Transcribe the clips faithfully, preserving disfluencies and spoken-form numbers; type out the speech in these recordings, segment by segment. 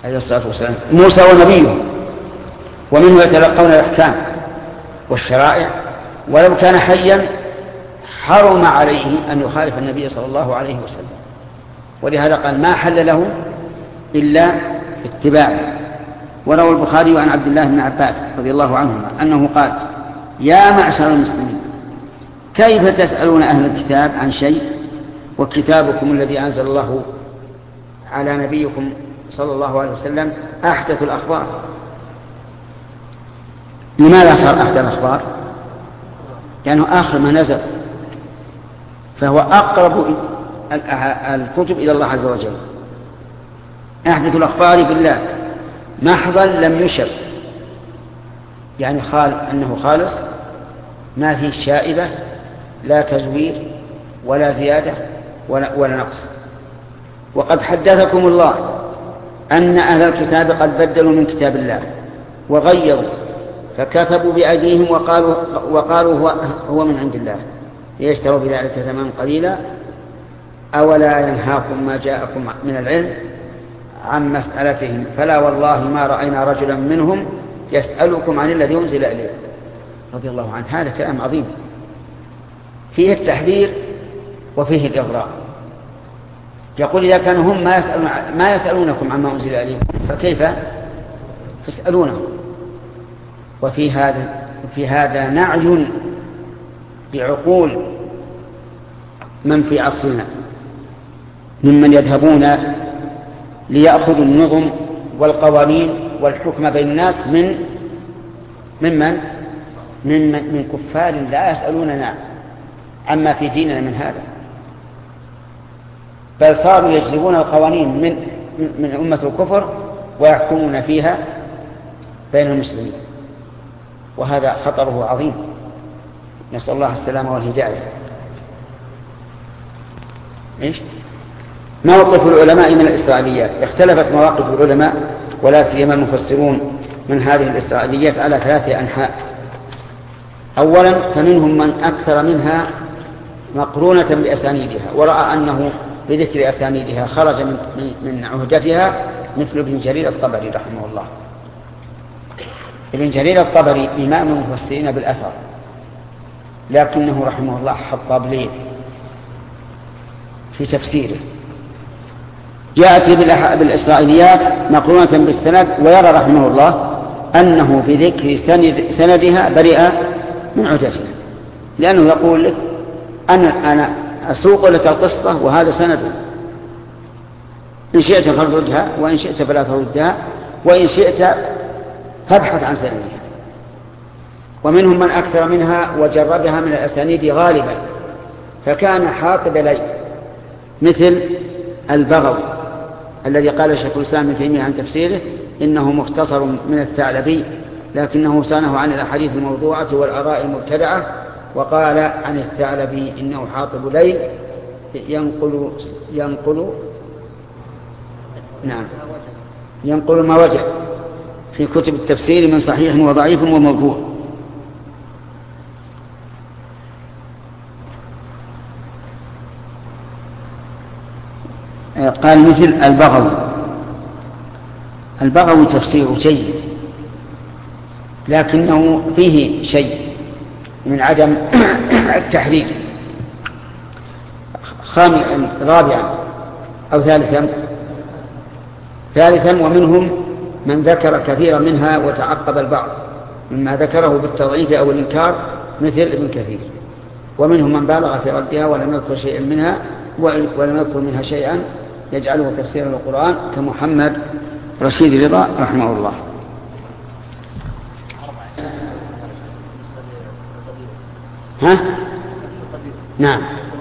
عليه الصلاة والسلام موسى ونبيه، ومنه يتلقون الأحكام والشرائع، ولو كان حيا حرم عليه أن يخالف النبي صلى الله عليه وسلم، ولهذا قال ما حل له إلا اتباعه. وروى البخاري عن عبد الله بن عباس رضي الله عنهما أنه قال يا معشر المسلمين كيف تسألون أهل الكتاب عن شيء وكتابكم الذي أنزل الله على نبيكم صلى الله عليه وسلم أحدث الأخبار. لماذا صار أحدث الأخبار؟ لأنه يعني آخر ما نزل، فهو أقرب الكتب إلى الله عز وجل. أحدث الأخبار بالله محضا لم يشب، يعني خال أنه خالص ما فيه شائبة لا تزوير ولا زيادة ولا, ولا نقص. وقد حدثكم الله أن أهل الكتاب قد بدلوا من كتاب الله وغيروا فكتبوا بأيديهم وقالوا, وقالوا هو, هو من عند الله ليشتروا بذلك ثمنا قليلا. أولا ينهاكم ما جاءكم من العلم عن مسألتهم فلا والله ما رأينا رجلا منهم يسألكم عن الذي أنزل إليه رضي الله عنه. هذا كلام عظيم فيه التحذير وفيه الإغراء. يقول إذا كانوا هم ما, يسألون ما يسألونكم عما أنزل إليكم فكيف تسألونه؟ وفي هذا, في هذا نعي بعقول من في عصرنا ممن يذهبون ليأخذوا النظم والقوانين والحكم بين الناس من ممن من, من كفار لا يسألوننا عما في ديننا من هذا، بل صاروا يجلبون القوانين من, من أمة الكفر ويحكمون فيها بين المسلمين، وهذا خطره عظيم. نسأل الله السلامة والهداية. إيش؟ موقف العلماء من الإسرائيليات. اختلفت مواقف العلماء ولا سيما المفسرون من هذه الإسرائيليات على ثلاثة أنحاء. أولا فمنهم من أكثر منها مقرونة بأسانيدها ورأى أنه بذكر أسانيدها خرج من, من عهدتها، مثل ابن جرير الطبري رحمه الله. ابن جرير الطبري إمام المفسرين بالأثر، لكنه رحمه الله حطاب ليل في تفسيره، يأتي بالإسرائيليات مقرونة بالسند، ويرى رحمه الله أنه بذكر سند سندها برئ من عهدتها، لأنه يقول لك أنا, أنا أسوق لك القصة وهذا سند، إن شئت فردها وإن شئت فلا تردها وإن شئت فابحث عن سندها. ومنهم من أكثر منها وجردها من الأسانيد غالبا، فكان حاطب لي مثل البغوي الذي قال شيخ الإسلام ابن تيمية عن تفسيره إنه مختصر من الثعلبي، لكنه صانه عن الأحاديث الموضوعة والآراء المبتدعة، وقال عن الثعلبي إنه حاطب ليل ينقل ينقل نعم ينقل ما وجد في كتب التفسير من صحيح وضعيف وموضوع. قال مثل البغوي. البغوي تفسير جيد لكنه فيه شيء من عدم التحريك. رابعا أو ثالثا ثالثا ومنهم من ذكر كثيرا منها وتعقب البعض مما ذكره بالتضعيف أو الإنكار مثل ابن كثير. ومنهم من بالغ في ردها ولم يذكر شيئا منها ولم يذكر منها شيئا يجعله تفسيرا للقرآن كمحمد رشيد رضا رحمه الله. ها؟ نعم.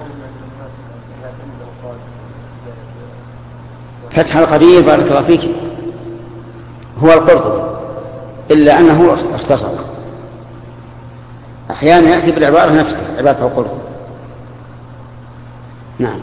فتح القدير بارك الله فيك هو القرطبي، إلا أنه اختصر، أحيانا يأتي بالعبارة نفسها عبارة القرطبي. نعم.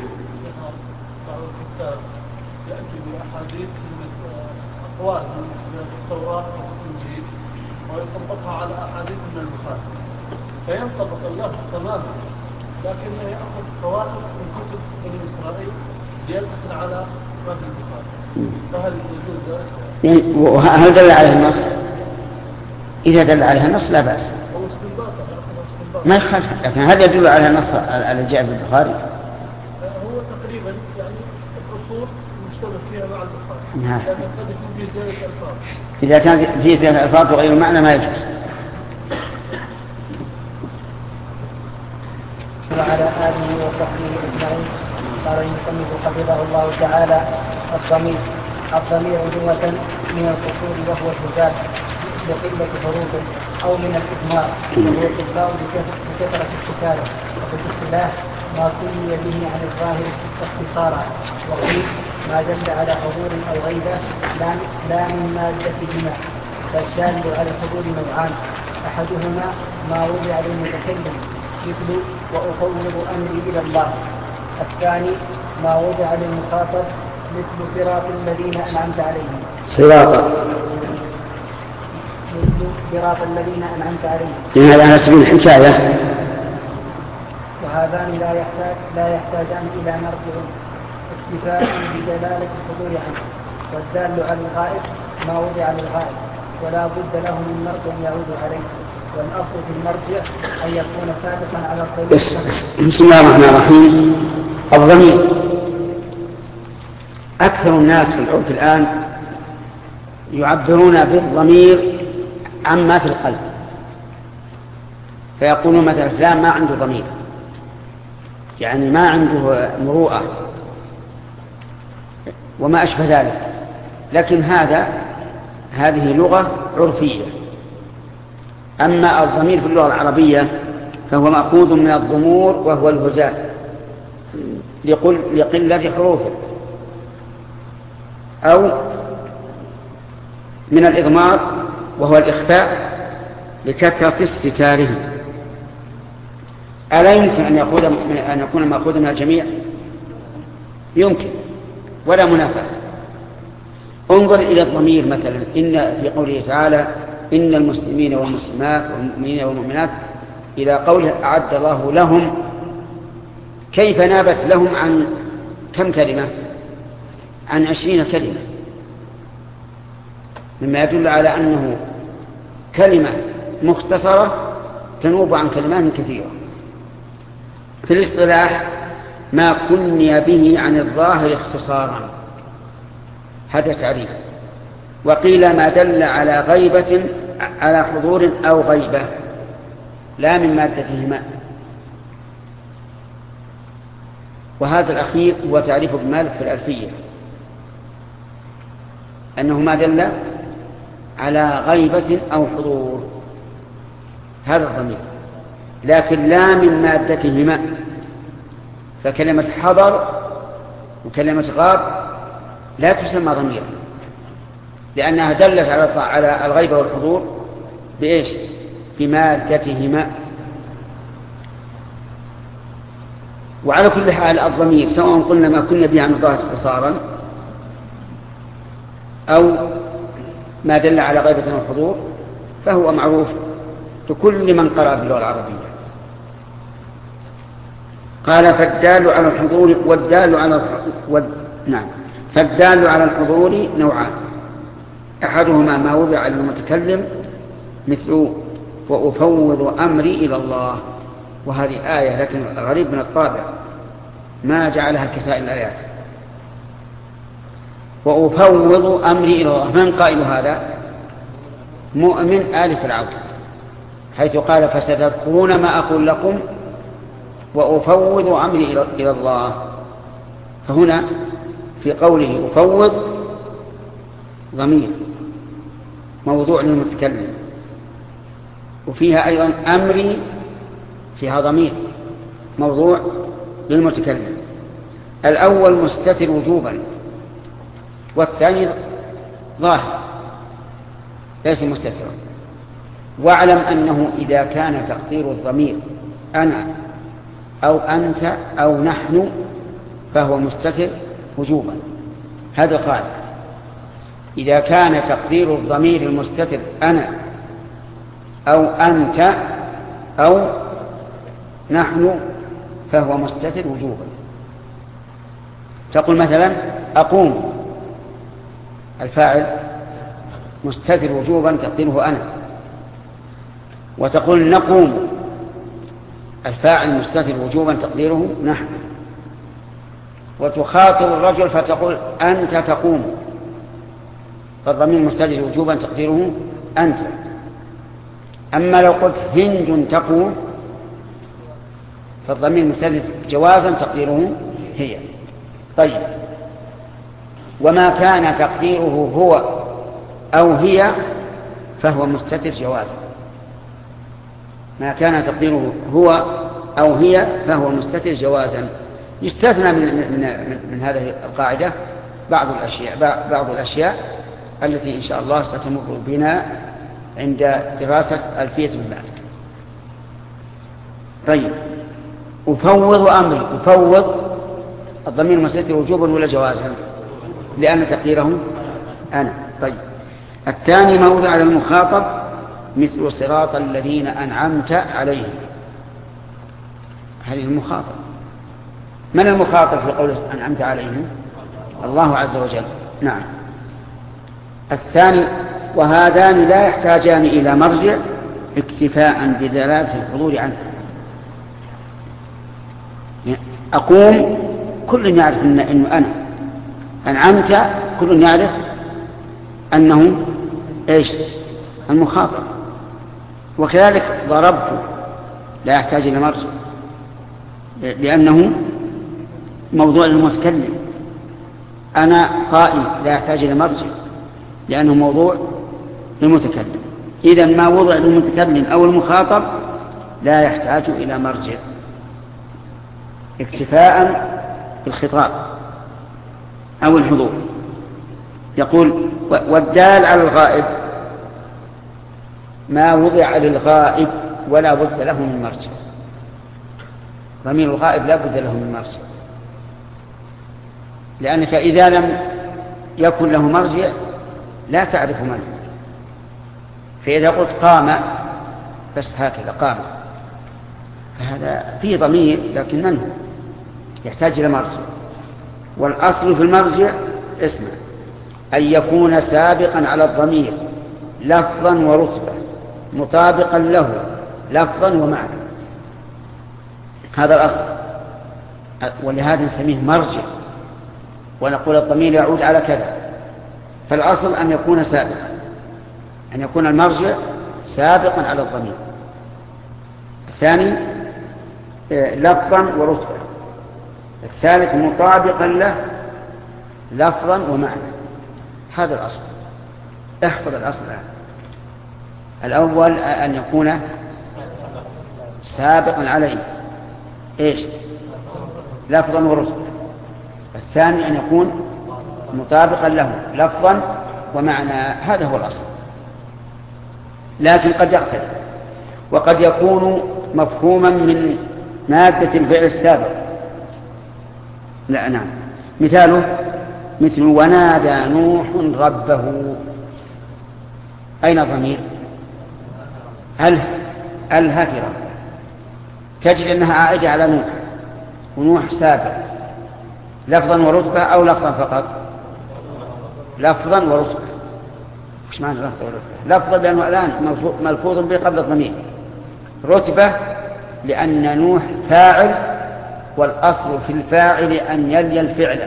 يأتي بأحاديث أقوال من التوراة والإنجيل ويطبقها على أحاديث من البخاري فينطبق الله تماما، لكنه يأخذ قواعد من كتب بني إسرائيل ليدخل على ما في البخاري فهل يجوز ذلك؟ يعني وهل دل عليه النص؟ إذا دل عليه النص لا بأس هو استنباط ما يخالف، لكن هل يدل على النص على جاء في البخاري؟ هو تقريبا يعني الأصول مشتبه فيها مع البخاري نعم. لكن قد يكون فيه زيادة ألفاظ. إذا كان فيه زيادة ألفاظ وغير المعنى ما يجوز. وعلى آله وصحبه أجمعين. قال المصنف حفظه الله تعالى: الضمير الضمير جملة من القصور وهو الحجاب بقلة حروفه أو من الإضمار وهو الإبقاء بكثرة الكتابة، وفي الاصطلاح ما كني به عن الظاهر اختصارا، وقيل ما دل على حضور أو غيبة لا, لا من مادتهما، فالدال على الحضور نوعان: أحدهما ما وضع للمتكلم مثل وأفوض أمري إلى الله، الثاني ما وضع للمخاطب مثل صراط الذين أنعمت عليهم صراط مثل صراط الذين أنعمت عليهم هذا على سبيل الحكاية. وهذان لا يحتاج لا يحتاجان إلى مرجع اكتفاء بدلالة الحضور عنه. والدال على الغائب ما وضع للغائب ولا بد له من مرجع يعود عليه، والأصل في المرجع أن يكون سابقا على الضمير. بسم الله الرحمن الرحيم. الضمير أكثر الناس في العرف الآن يعبرون بالضمير عما في القلب، فيقولون مثلا فلان ما عنده ضمير، يعني ما عنده مروءة وما أشبه ذلك. لكن هذا هذه لغة عرفية. أما الضمير في اللغة العربية فهو مأخوذ من الضمور وهو الهزال لقلة حروفه، أو من الإضمار وهو الإخفاء لكثرة استتاره. ألا يمكن أن يأخذ أن يكون مأخوذا من الجميع؟ يمكن ولا منافاة. انظر إلى الضمير مثلا إن في قوله تعالى إن المسلمين والمسلمات والمؤمنين والمؤمنات إلى قوله أعد الله لهم، كيف نابت لهم عن كم كلمة؟ عن عشرين كلمة، مما يدل على أنه كلمة مختصرة تنوب عن كلمات كثيرة. في الاصطلاح ما كني به عن الظاهر اختصارا، هذا تعريف. وقيل ما دل على غيبة على حضور أو غيبة لا من مادتهما. وهذا الأخير هو تعريف ابن مالك في الألفية، أنه ما دل على غيبة أو حضور، هذا الضمير، لكن لا من مادتهما. فكلمة حضر وكلمة غاب لا تسمى ضميرا، لأنها دلت على الغيبة والحضور بإيش؟ بمادتهما. وعلى كل حال الضمير سواء قلنا ما كنا به عن الظاهر اختصارا أو ما دل على غيبة والحضور فهو معروف لكل من قرأ باللغة العربية. قال فالدال على الحضور والدال على و... نعم فالدال على الحضور نوعان: أحدهما ما وضع للمتكلم مثل وأفوض أمري إلى الله، وهذه آية لكن غريب من الطابع ما جعلها كسائر الآيات. وأفوض أمري إلى الله، من قائل هذا؟ مؤمن آل فرعون، حيث قال فستذكرون ما أقول لكم وأفوض أمري إلى الله. فهنا في قوله أفوض ضمير موضوع للمتكلم، وفيها أيضا أمري فيها ضمير موضوع للمتكلم. الأول مستتر وجوبا والثاني ظاهر ليس مستترا. واعلم أنه إذا كان تقدير الضمير أنا أو أنت أو نحن فهو مستتر وجوبا. هذا قال إذا كان تقدير الضمير المستتر أنا أو أنت أو نحن فهو مستتر وجوبا. تقول مثلا أقوم، الفاعل مستتر وجوبا تقديره أنا. وتقول نقوم، الفاعل مستتر وجوبا تقديره نحن. وتخاطب الرجل فتقول أنت تقوم، فالضمير مستتر وجوبا تقديره أنت. أما لو قلت هند تقوم فالضمير مستتر جوازا تقديره هي. طيب، وما كان تقديره هو أو هي فهو مستتر جوازا. ما كان تقديره هو أو هي فهو مستتر جوازا. يستثنى من, من, من, من هذه القاعدة بعض الأشياء, بعض الأشياء التي إن شاء الله ستمر بنا عند دراسة ألفية ابن مالك. طيب، أفوض أمري، أفوض الضمير مستتر وجوبا ولا جوازا؟ لأن تقديره أنا. طيب، الثاني موضع المخاطب مثل صراط الذين أنعمت عليهم. هذه المخاطب. من المخاطب في قوله أنعمت عليهم؟ الله عز وجل. نعم. الثاني، وهذان لا يحتاجان إلى مرجع اكتفاء بدلالة الحضور عنه. أقوم كل يعرف أنه أنا، أنعمت كل يعرف أنه إيش؟ المخاطب. وكذلك ضربت لا يحتاج إلى مرجع لأنه موضوع المتكلم. أنا قائم لا يحتاج إلى مرجع لأنه موضوع المتكلم. إذن ما وضع المتكلم أو المخاطب لا يحتاج إلى مرجع اكتفاء بالخطاب أو الحضور. يقول والدال على الغائب ما وضع للغائب ولا بد له من مرجع. ضمير الغائب لا بد له من مرجع، لأنك إذا لم يكن له مرجع لا تعرف من. فإذا قلت قام بس هكذا قام فهذا فيه ضمير لكن من هو؟ يحتاج إلى مرجع. والأصل في المرجع اسمه أن يكون سابقا على الضمير لفظا ورتبة مطابقا له لفظا ومعنى. هذا الأصل، ولهذا نسميه مرجع ونقول الضمير يعود على كذا. فالأصل أن يكون سابقا، أن يكون المرجع سابقا على الضمير. الثاني لفظا ورتبة. الثالث مطابقا له لفظا ومعنى. هذا الأصل. احفظ الأصل الآن. الأول أن يكون سابقا عليه إيش؟ لفظا ورتبة. الثاني أن يكون مطابقا له لفظا ومعنى. هذا هو الأصل. لكن قد يختلف، وقد يكون مفهوما من مادة الفعل السابق. لا نعم. مثاله مثل ونادى نوح ربه. أين ضمير؟ هل الهكرة تجد أنها عائدة على نوح، ونوح سابق لفظا ورتبة أو لفظا فقط؟ لفظا ورتبة. مش معنى لفظا ورتبة؟ لفظا لأنه الآن ملفوظ به قبل الضمير. رتبة لأن نوح فاعل، والأصل في الفاعل أن يلي الفعل،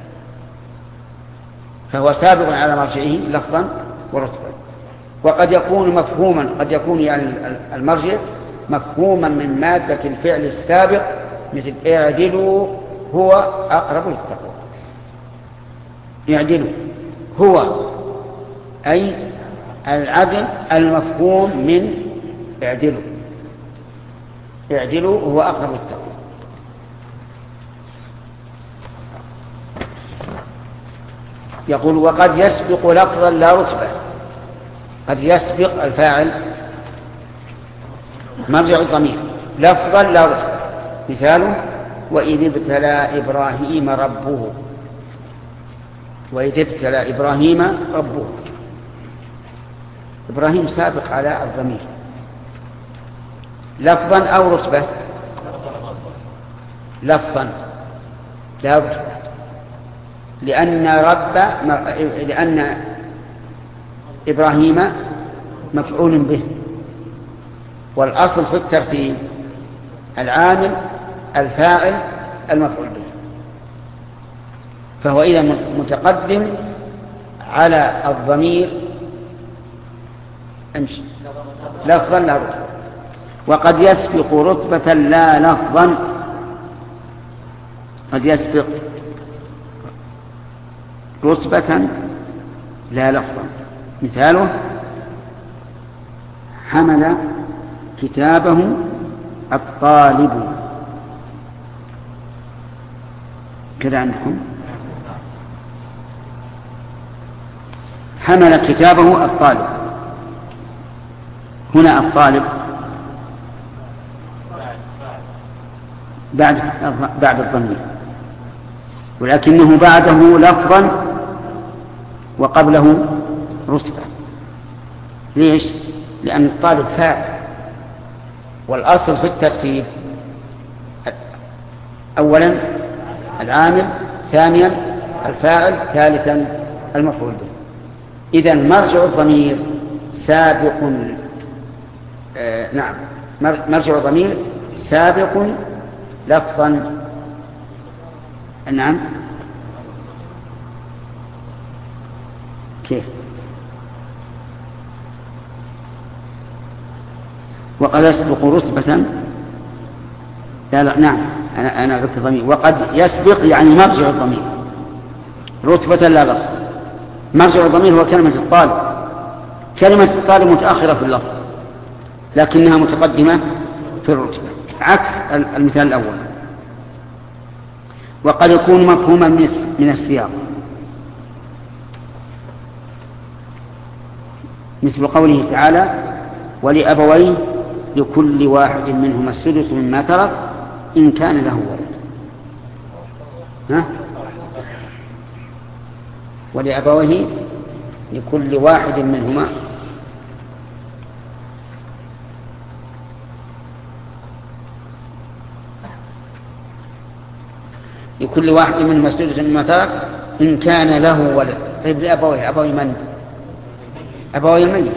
فهو سابق على مرجعه لفظا ورتبة. وقد يكون مفهوما، قد يكون يعني المرجع مفهوما من مادة الفعل السابق، مثل اعدلوا هو أقرب للتقوى. اعدلوا هو أي العدل المفهوم من اعدلوا. اعدلوا هو أقرب للتقوى. يقول وقد يسبق لفظا لا رتبة. قد يسبق الفاعل مرجع الضمير لفظا لا رتبة. مثاله وإذ ابتلى إبراهيم ربه. وإذ ابتلى إبراهيم ربه. إبراهيم سابق على الضمير لفظا أو رتبة؟ لفظا لا رتبة. لأن رب لأن إبراهيم مفعول به، والأصل في الترتيب العامل الفاعل المفعول به، فهو إذا متقدم على الضمير امشي لفظا لا رتبة. وقد يسبق رتبة لا لفظا، قد يسبق رتبة لا لفظا. مثاله حمل كتابه الطالب، كذا عندكم حمل كتابه الطالب. هنا الطالب بعد بعد الضمير، ولكنه بعده لفظا وقبله رتبة. ليش؟ لأن الطالب فاعل، والأصل في الترتيب أولا العامل، ثانيا الفاعل، ثالثا المفعول به. إذن مرجع الضمير سابق آه نعم مرجع الضمير سابق لفظا. نعم كيف؟ وقد يسبق رتبة لا لا نعم أنا أنا قلت ضمير. وقد يسبق يعني مرجع الضمير رتبة لا لفظ. مرجع الضمير هو كلمة الطالب. كلمة الطالب متأخرة في اللفظ لكنها متقدمة في الرتبة، عكس المثال الأول. وقد يكون مفهوما من السياق، مثل قوله تعالى ولأبويه لكل واحد منهما السدس مما ترك إن كان له ولد. ها؟ ولأبويه لكل واحد منهما لكل واحد منهما السدس مما ترك إن كان له ولد. طيب لأبويه، أبوي من؟ أبوي الميت.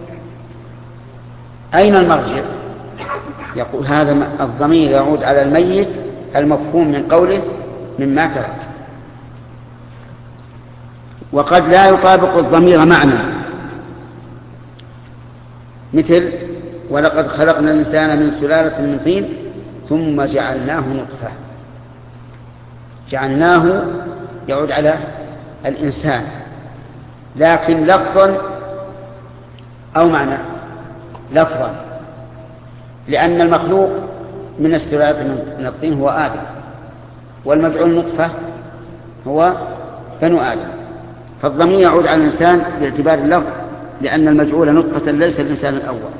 أين المرجع؟ يقول هذا الضمير يعود على الميت المفهوم من قوله مما ترك. وقد لا يطابق الضمير معنى، مثل ولقد خلقنا الإنسان من سلالة من طين ثم جعلناه نطفة. جعلناه يعود على الإنسان لكن لفظا أو معنى؟ لفظا، لأن المخلوق من السلالة من الطين هو آدم، والمجعول نطفة هو بنو آدم، فالضمير يعود على الإنسان باعتبار اللفظ لأن المجعول نطفة ليس الإنسان الأول.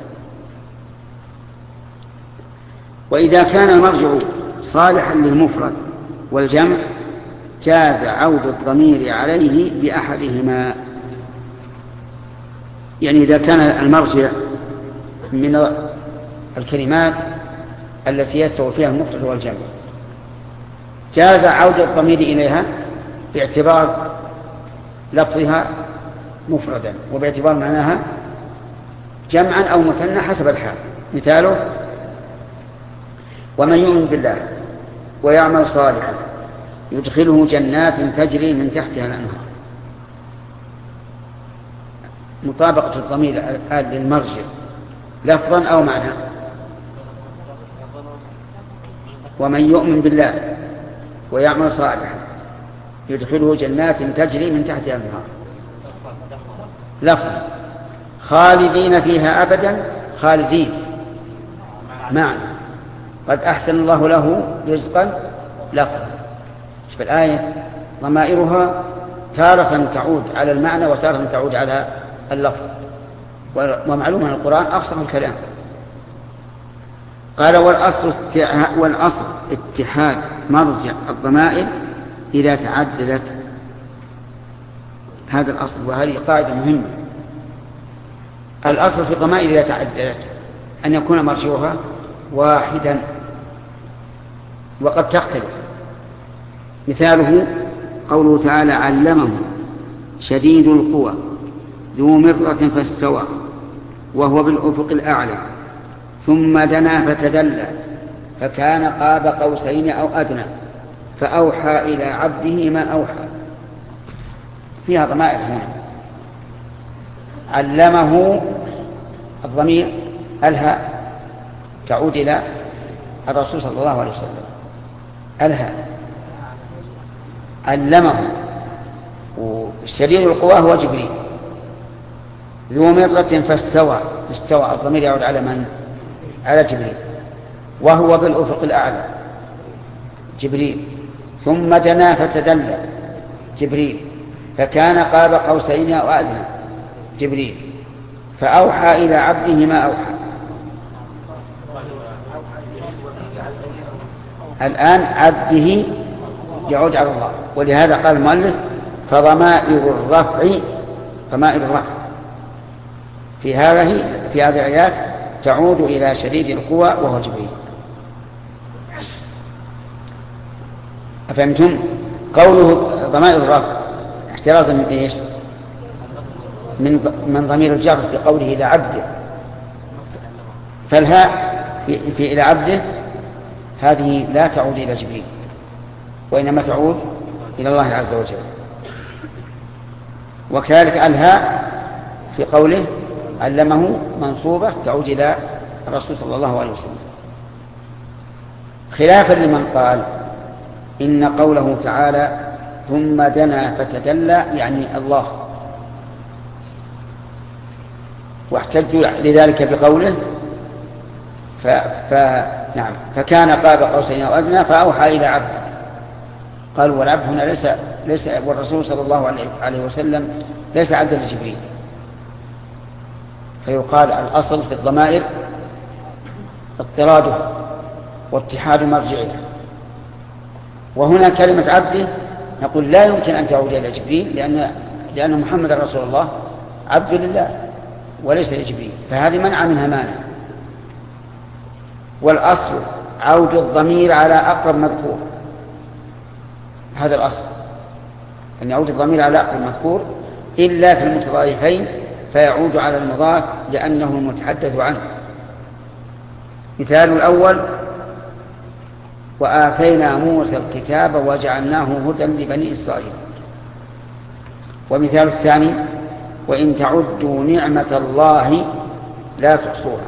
وإذا كان المرجع صالحا للمفرد والجمع جاز عود الضمير عليه بأحدهما. يعني إذا كان المرجع من الكلمات التي يستوي فيها المفرد والجمع جاز عود الضمير إليها باعتبار لفظها مفردا وباعتبار معناها جمعا أو مثنى حسب الحال. مثاله ومن يؤمن بالله ويعمل صالحا يدخله جنات تجري من تحتها الأنهار. مطابقة الضمير الآن للمرجع لفظا أو معنى. ومن يؤمن بالله ويعمل صالحا يدخله جنات تجري من تحتها الأنهار لفظا. خالدين فيها أبدا، خالدين معنى. قد أحسن الله له رزقا لفظا. في الآية ضمائرها تارة تعود على المعنى وتارة تعود على اللفظ، ومعلوم أن القرآن أفصح الكلام. قال والأصل والأصل اتحاد مرجع الضمائر إذا تعددت. هذا الأصل، وهذه قاعدة مهمة. الأصل في الضمائر إذا تعددت أن يكون مرجعها واحدا، وقد تختلف. مثاله قوله تعالى علمه شديد القوى ذو مرة فاستوى وهو بالأفق الأعلى ثم دنا فتدلى فكان قاب قوسين أو أدنى فأوحى إلى عبده ما أوحى. فيها ضمائر هنا. علمه الضمير الهاء تعود إلى الرسول صلى الله عليه وسلم. الهاء علمه، والشديد القوى هو جبريل. ذو مرة فاستوى، استوى الضمير يعود على من؟ على جبريل. وهو بالأفق الأعلى جبريل. ثم دنا فتدلى جبريل. فكان قاب قوسين أو أدنى جبريل. فأوحى إلى عبده ما أوحى. الآن عبده يعود على الله، ولهذا قال المؤلف فضمائر الرفع ضمائر الرفع في هذه في هذه الآيات تعود إلى شديد القوى وهو جبريل. أفهمتم؟ قوله ضمائر الرفع احترازا من ايش؟ من من ضمير الجر في قوله إلى عبده. فالهاء في, في إلى عبده هذه لا تعود إلى جبريل، وإنما تعود إلى الله عز وجل. وكذلك الهاء في قوله علمه منصوبة تعود إلى الرسول صلى الله عليه وسلم، خلافا لمن قال إن قوله تعالى ثم دنا فتدلى يعني الله، واحتجوا لذلك بقوله ف... ف... نعم فكان قاب قوسين أو أدنى فأوحى إلى عبده. قالوا والعبد هنا ليس ليس والرسول صلى الله عليه وسلم ليس عبدا لجبريل، فيقال الأصل في الضمائر اضطراده واتحاد مرجعها. وهنا كلمة عبده نقول لا يمكن أن تعود إلى جبريل، لأن لأن محمد رسول الله عبد لله وليس لجبريل، فهذه منع منها مانع. والأصل عود الضمير على أقرب مذكور، هذا الأصل أن يعود الضمير على أقرب مذكور إلا في المتضايفين فيعود على المضاف لأنه المتحدث عنه. مثال الأول وآتينا موسى الكتاب وجعلناه هدى لبني إسرائيل. ومثال الثاني وإن تعدوا نعمة الله لا تحصوها.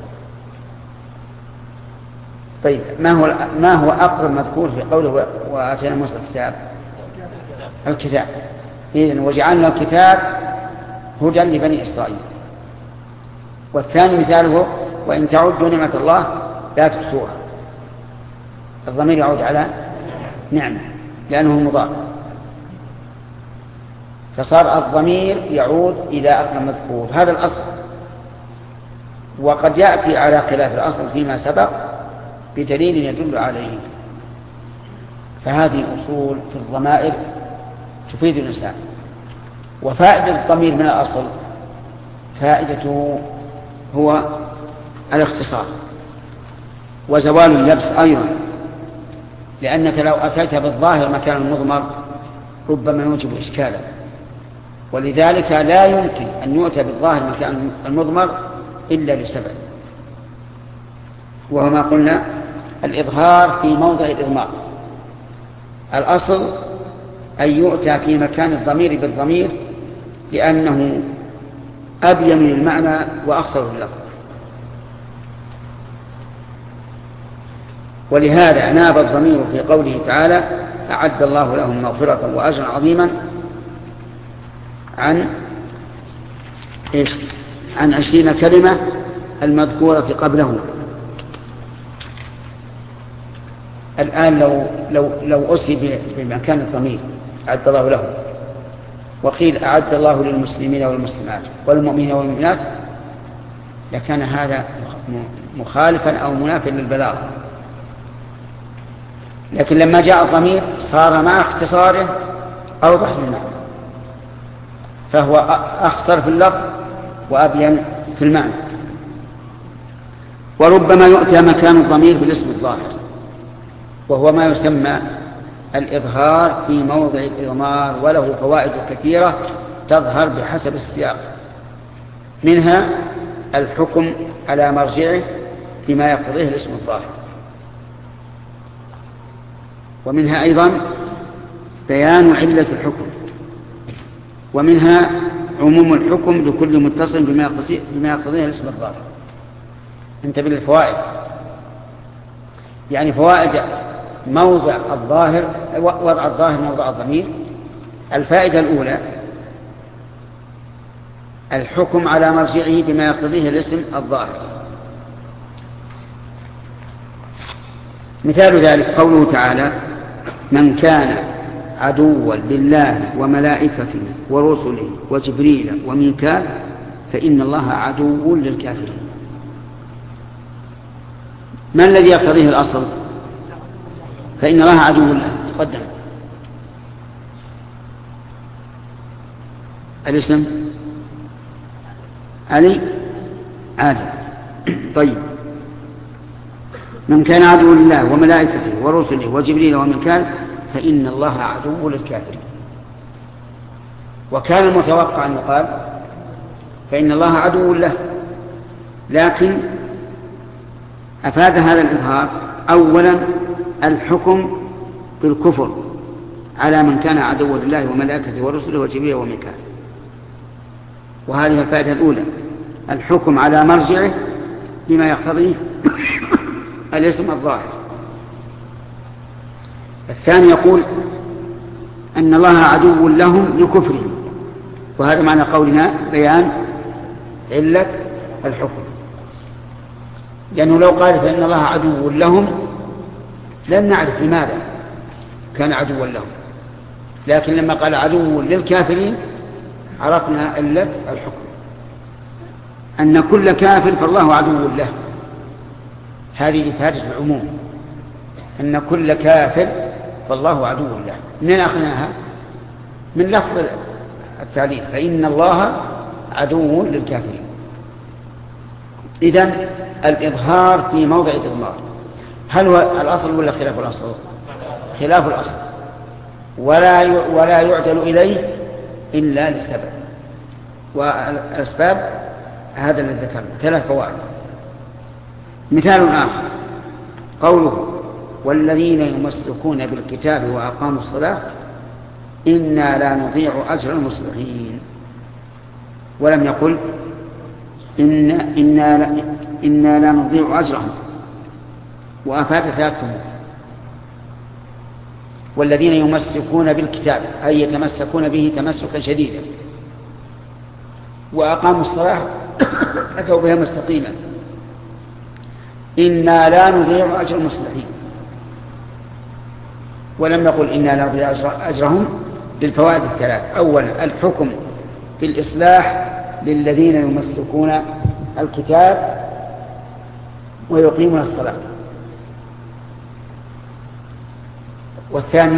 طيب ما هو ما هو أقرب مذكور في قوله وآتينا موسى الكتاب؟ الكتاب. إذن وجعلنا الكتاب هدى لبني إسرائيل. والثاني مثاله وإن تعدوا نعمة الله لا تحصوها. الضمير يعود على نعمة لأنه مضاف، فصار الضمير يعود إلى أقرب مذكور. هذا الأصل، وقد يأتي على خلاف الأصل فيما سبق بدليل يدل عليه. فهذه أصول في الضمائر تفيد الإنسان. وفائدة الضمير من الأصل فائدته هو الاختصار وزوال اللبس أيضا، لأنك لو أتيت بالظاهر مكان المضمر ربما يوجب إشكالا، ولذلك لا يمكن أن يؤتى بالظاهر مكان المضمر إلا لسبب، وهو ما قلنا الإظهار في موضع الإضمار. الأصل أن يؤتى في مكان الضمير بالضمير لأنه أبين للمعنى وأخصر لللفظ. ولهذا ناب الضمير في قوله تعالى أعد الله لهم مغفرة وأجرا عظيما عن إيش؟ عن عشرين كلمة المذكورة قبله. الآن لو لو لو أسي بمكان الضمير أعد الله لهم وقيل أعد الله للمسلمين والمسلمات والمؤمنين والمؤمنات لكان هذا مخالفا أو منافا للبلاغ. لكن لما جاء الضمير صار مع اختصاره أوضح للمعنى، فهو أختصر في اللفظ وأبين في المعنى. وربما يؤتى مكان الضمير بالاسم الظاهر، وهو ما يسمى الإظهار في موضع الإضمار، وله فوائد كثيرة تظهر بحسب السياق، منها الحكم على مرجعه بما يقتضيه الاسم الظاهر، ومنها أيضا بيان علة الحكم، ومنها عموم الحكم لكل متصل بما يقتضيه الاسم الظاهر. انتبه للفوائد، يعني فوائد موضع الظاهر، وضع الظاهر موضع الضمير. الفائدة الأولى الحكم على مرجعه بما يقتضيه الاسم الظاهر. مثال ذلك قوله تعالى: من كان عدوا لله وملائكته ورسله وجبريل وميكال فإن الله عدو للكافرين. ما الذي يقتضيه الأصل؟ فإن الله عدو له. تقدم الاسم علي عادل. طيب، من كان عدو لله وملائكته ورسله وجبريل وميكال فإن الله عدو للكافرين. وكان المتوقع أن يقال فإن الله عدو له، لكن أفاد هذا الإظهار أولا الحكم بالكفر على من كان عدوا لله وملائكته ورسله وجبريل وميكال، وهذه الفائدة الأولى، الحكم على مرجعه بما يقتضيه الاسم الظاهر. الثاني يقول أن الله عدو لهم لكفرهم، وهذا معنى قولنا بيان علة الحكم، لأنه لو قال فإن الله عدو لهم لن نعرف لماذا كان عدوا لهم، لكن لما قال عدو للكافرين عرفنا علة الحكم، أن كل كافر فالله عدو له. هذه إفادة العموم، أن كل كافر فالله عدو له. منين أخذناها؟ من لفظ التعليل، فإن الله عدو للكافرين. إذن الإظهار في موضع الإضمار هل هو الأصل ولا خلاف الأصل؟ خلاف الأصل، ولا ولا يعدل إليه إلا لسبب، والأسباب هذا الذي ذكرنا ثلاث فوائد. مثال آخر قوله: والذين يمسكون بالكتاب وأقاموا الصلاة إنا لا نضيع أجر المصلحين، ولم يقل إن إنا لا, إنا لا نضيع أجرهم، وأفاد ثلاثهم: والذين يمسكون بالكتاب أي يتمسكون به تمسكا شديدا، وأقاموا الصلاة أتوا بها مستقيما، إنا لا نضيع أجر المصلحين. ولم يقل إنا لا نضيع أجرهم للفوائد الثلاث: أولا الحكم في الإصلاح للذين يمسكون الكتاب ويقيمون الصلاة، والثاني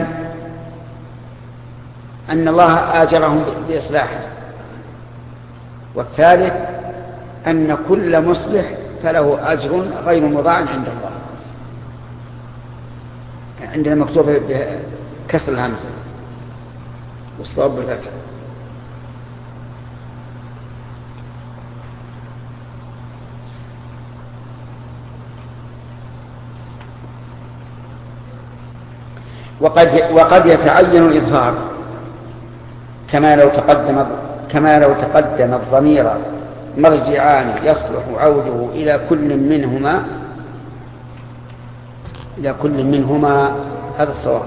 أن الله آجرهم بإصلاحه، والثالث أن كل مصلح فله أجر غير مضاع عند الله. عندنا مكتوب بكسر الهمزة والصواب بالفتح. وقد وقد يتعين الإظهار كما لو تقدم كما لو تقدم الضمير مرجعان يصلح عوده إلى كل منهما إلى كل منهما هذا الصواب.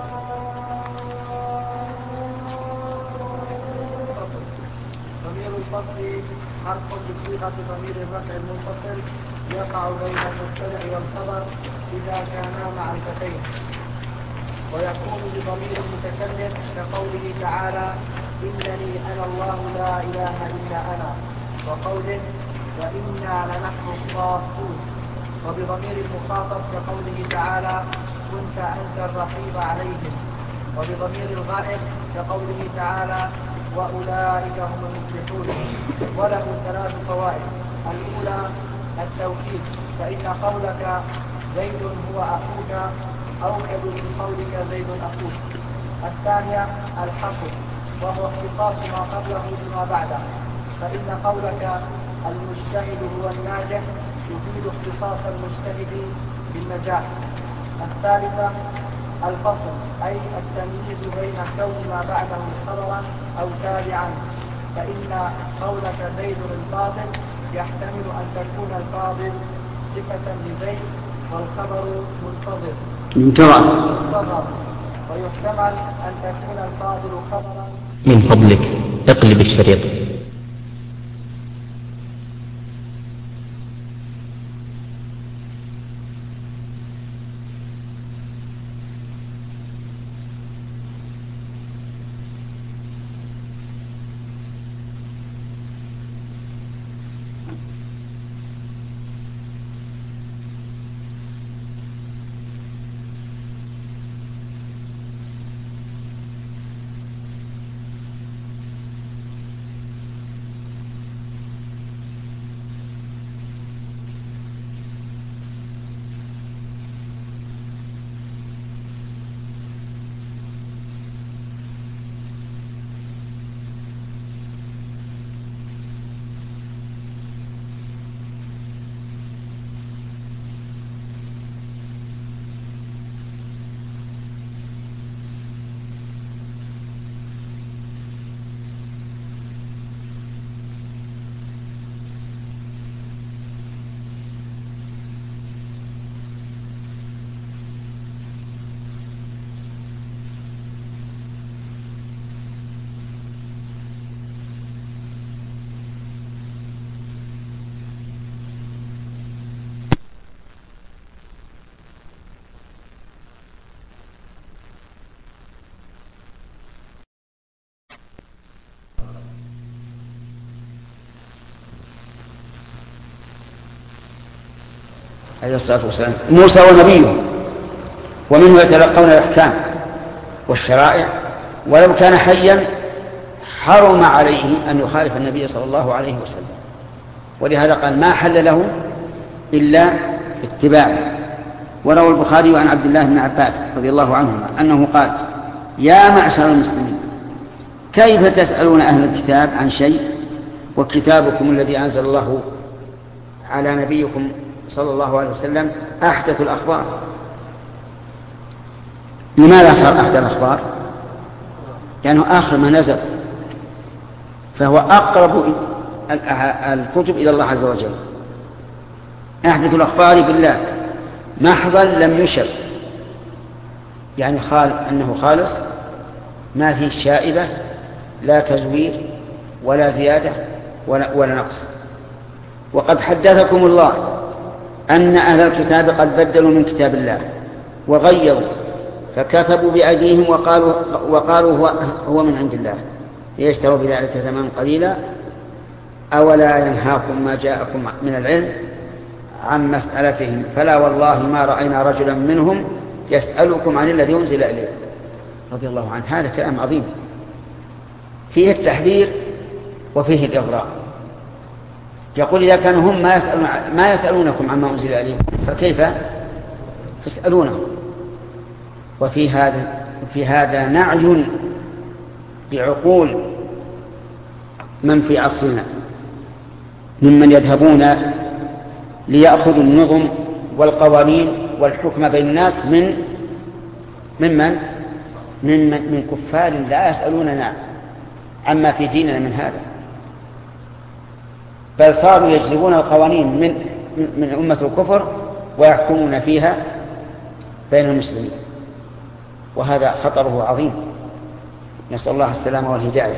ضمير الفصل حرف بصيغة ضمير الرفع المنفصل يقع بين المبتدأ والخبر إذا كانا معرفتين، ويكون بضمير المتكلم كقوله تعالى: إنني أنا الله لا إله إلا أنا، وقوله: وإنا لنحن الصافون. وبضمير المخاطب كقوله تعالى: كنت أنت الرقيب عليهم. وبضمير الغائب كقوله تعالى: وأولئك هم المفلحون. وله ثلاث فوائد: الأولى التوكيد، فإن قولك زيد هو أخوك أوكد من قولك زيد أخوك. الثانية الحصر، وهو اختصاص ما قبله بما بعده، فإن قولك المجتهد هو الناجح يفيد اختصاص المجتهد بالنجاح. الثالثة الفصل، أي التمييز بين كون ما بعده خبرا أو تابعا، فإن قولك زيد الفاضل يحتمل أن تكون الفاضل صفة لزيد والخبر منتظر منتظر، ويحتمل أن تكون الفاضل خبرا. من فضلك اقلب الشريط. عليه الصلاة والسلام موسى ونبيه، ومنه يتلقون الأحكام والشرائع، ولو كان حيا حرم عليه أن يخالف النبي صلى الله عليه وسلم، ولهذا قال ما حل له إلا اتباعه. وروى البخاري عن عبد الله بن عباس رضي الله عنهما أنه قال يا معشر المسلمين كيف تسألون أهل الكتاب عن شيء وكتابكم الذي أنزل الله على نبيكم صلى الله عليه وسلم أحدث الأخبار. لماذا صار أحدث الأخبار؟ لأنه يعني آخر ما نزل، فهو أقرب الكتب إلى الله عز وجل. أحدث الأخبار بالله محضا لم يشر، يعني خال أنه خالص ما فيه شائبة لا تزوير ولا زيادة ولا, ولا نقص. وقد حدثكم الله أن أهل الكتاب قد بدلوا من كتاب الله وغيروا فكتبوا بأيديهم وقالوا, وقالوا هو, هو من عند الله ليشتروا بذلك ثمنا قليلا. أولا ينهاكم ما جاءكم من العلم عن مسألتهم فلا والله ما رأينا رجلا منهم يسألكم عن الذي أنزل إليه. رضي الله عنه. هذا كلام عظيم فيه التحذير وفيه الإغراء. يقول إذا كانوا هم ما, يسألون ما يسألونكم عما أنزل إليكم فكيف تسألونه؟ وفي هذا, في هذا نعي بعقول من في عصرنا ممن يذهبون ليأخذوا النظم والقوانين والحكم بين الناس من ممن من, من كفار لا يسألوننا عما في ديننا من هذا، بل صاروا يجلبون القوانين من, من أمة الكفر ويحكمون فيها بين المسلمين، وهذا خطره عظيم. نسأل الله السلامة والهداية.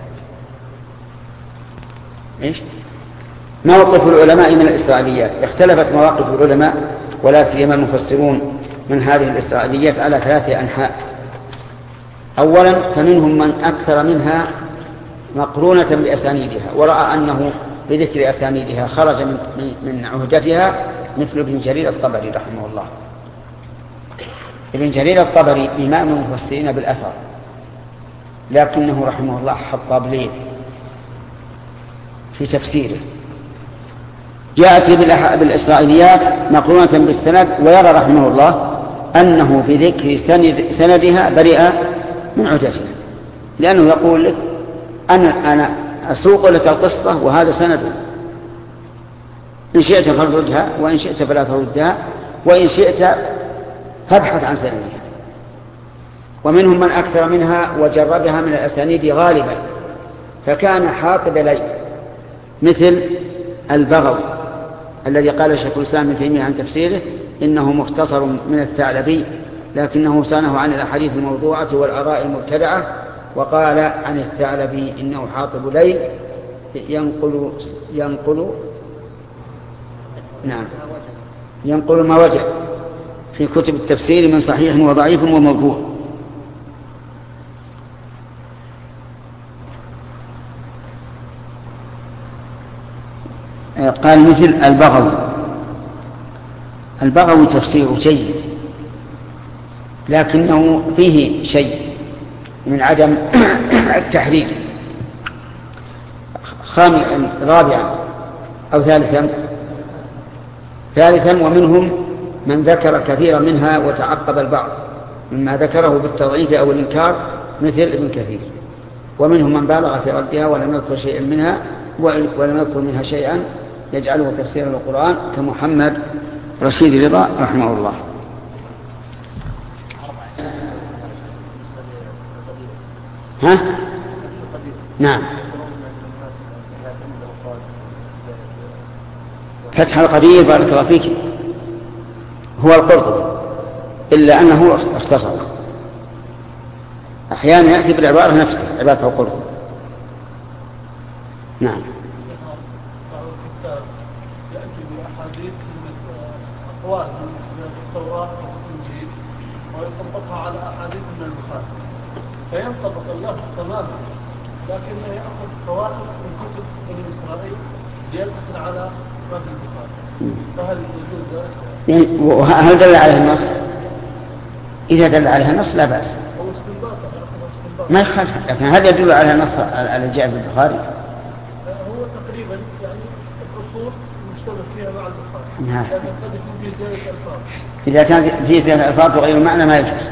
إيش؟ موقف العلماء من الإسرائيليات. اختلفت مواقف العلماء ولا سيما المفسرون من هذه الإسرائيليات على ثلاثة أنحاء. أولا فمنهم من أكثر منها مقرونة بأسانيدها ورأى أنه بذكر أسانيدها خرج من, من عهدتها، مثل ابن جرير الطبري رحمه الله. ابن جرير الطبري إمام المفسرين بالأثر، لكنه رحمه الله حطب ليل في تفسيره، يأتي بالإسرائيليات مقرونة بالسند ويرى رحمه الله أنه بذكر سندها برئ من عجزها، لأنه يقول لك أنا, أنا أسوق لك القصة وهذا سند، إن شئت فردها وإن شئت فلا تردها وإن شئت فابحث عن سندها. ومنهم من أكثر منها وجردها من الأسانيد غالبا، فكان حاطب لي مثل البغوي الذي قال شيخ الإسلام ابن تيمية عن تفسيره إنه مختصر من الثعلبي، لكنه صانه عن الأحاديث الموضوعة والآراء المبتدعة، وقال عن الثعلبي إنه حاطب ليل ينقل ينقل نعم ينقل ما وجد في كتب التفسير من صحيح وضعيف وموضوع. قال مثل البغوي. البغوي تفسير جيد لكنه فيه شيء من عدم التحرير. خامسا رابعا أو ثالثا ثالثا ومنهم من ذكر كثيرا منها وتعقب البعض مما ذكره بالتضعيف أو الإنكار مثل ابن كثير، ومنهم من بالغ في ردها ولم يذكر شيئا منها ولم يذكر منها شيئا يجعله تفسيرا للقرآن كمحمد رشيد رضا رحمه الله. ها؟ نعم. فتح القدير بارك الله فيك هو القرطبي، إلا أنه اختصر، أحيانا يأتي بالعبارة نفسها عبارة القرطبي. نعم. يأتي بأحاديث أقوال من التوراة والإنجيل ويطبقها على أحاديث من البخاري فينطبق الله تماما، لكنه يأخذ فوائد من كتب بني إسرائيل زيادة على ما في البخاري، فهل يجوز ذلك؟ وهل دل عليه النص؟ إذا دل عليها النص لا بأس، هو استنباط ما يخالف، لكن هل يدل على النص على جاء في البخاري؟ هو تقريبا يعني الأصول مشتبه فيها مع البخاري، نعم. لكن قد يكون فيه زيادة ألفاظ. إذا كان فيه زيادة ألفاظ وغير المعنى ما يجوز.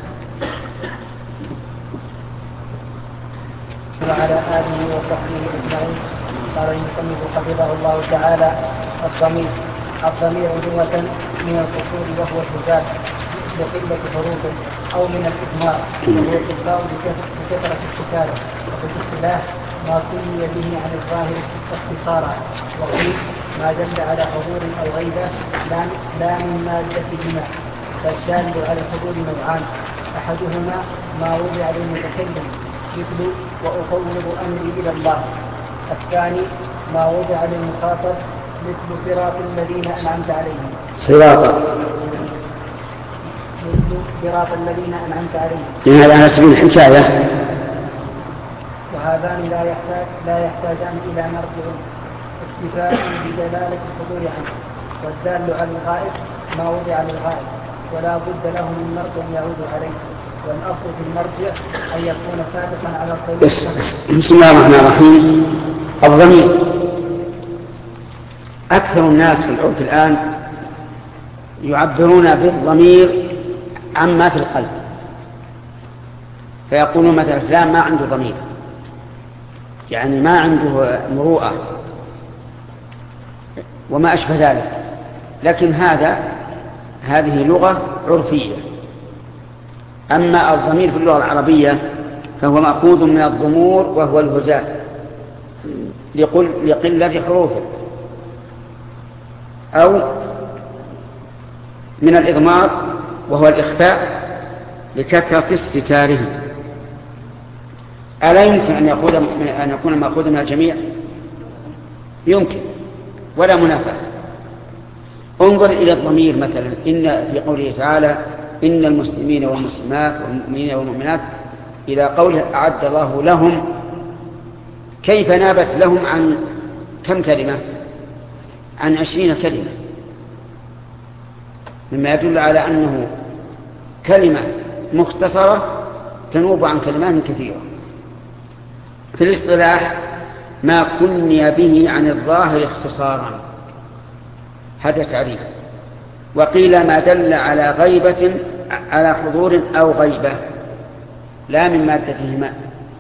وعلى آله وصحبه أجمعين. قال المصنف حفظه الله تعالى: الضمير الضمير لغة من القصور وهو الهزال بقلة حروفه أو من الإضمار وهو الإبقاء بكثرة الكتابة، وفي الاصطلاح ما سمي به عن الظاهر اختصارا، وقيل ما دل على حضور أو غيبة لا من مادتهما، فالدال على الحضور نوعان: أحدهما ما وضع للمتكلم مثل وأفوض أمري إلى الله، الثاني ما وضع للمخاطب مثل صراط الذين أنعمت عليهم صراط مثل صراط الذين أنعمت عليهم، لهذا على سبيل الحكاية. وهذان لا يحتاج لا يحتاجان إلى مرجع اكتفاء بدلالة الحضور عنه، والدال على الغائب ما وضع للغائب ولا بد له من مرجع يعود عليه، والأصل في المرجع أن يكون سابقا على الطريق. بسم الله الرحمن الرحيم. الضمير أكثر الناس في العرف الآن يعبرون بالضمير عما في القلب، فيقولون مثلا فلان ما عنده ضمير، يعني ما عنده مروءة وما أشبه ذلك، لكن هذا هذه لغة عرفية. أما الضمير في اللغة العربية فهو مأخوذ من الضمور وهو الهزال لقلة حروفه، أو من الإضمار وهو الإخفاء لكثرة استتاره. ألا يمكن أن يكون أن يكون مأخوذا من الجميع؟ يمكن ولا منافاة. انظر إلى الضمير مثلا إن في قوله تعالى إن المسلمين والمسلمات والمؤمنين والمؤمنات إلى قوله أعد الله لهم، كيف نابت لهم عن كم كلمة؟ عن عشرين كلمة، مما يدل على أنه كلمة مختصرة تنوب عن كلمات كثيرة. في الاصطلاح ما كني به عن الظاهر اختصارا، هذا تعريف. وقيل ما دل على غيبة على حضور أو غيبة لا من مادتهما.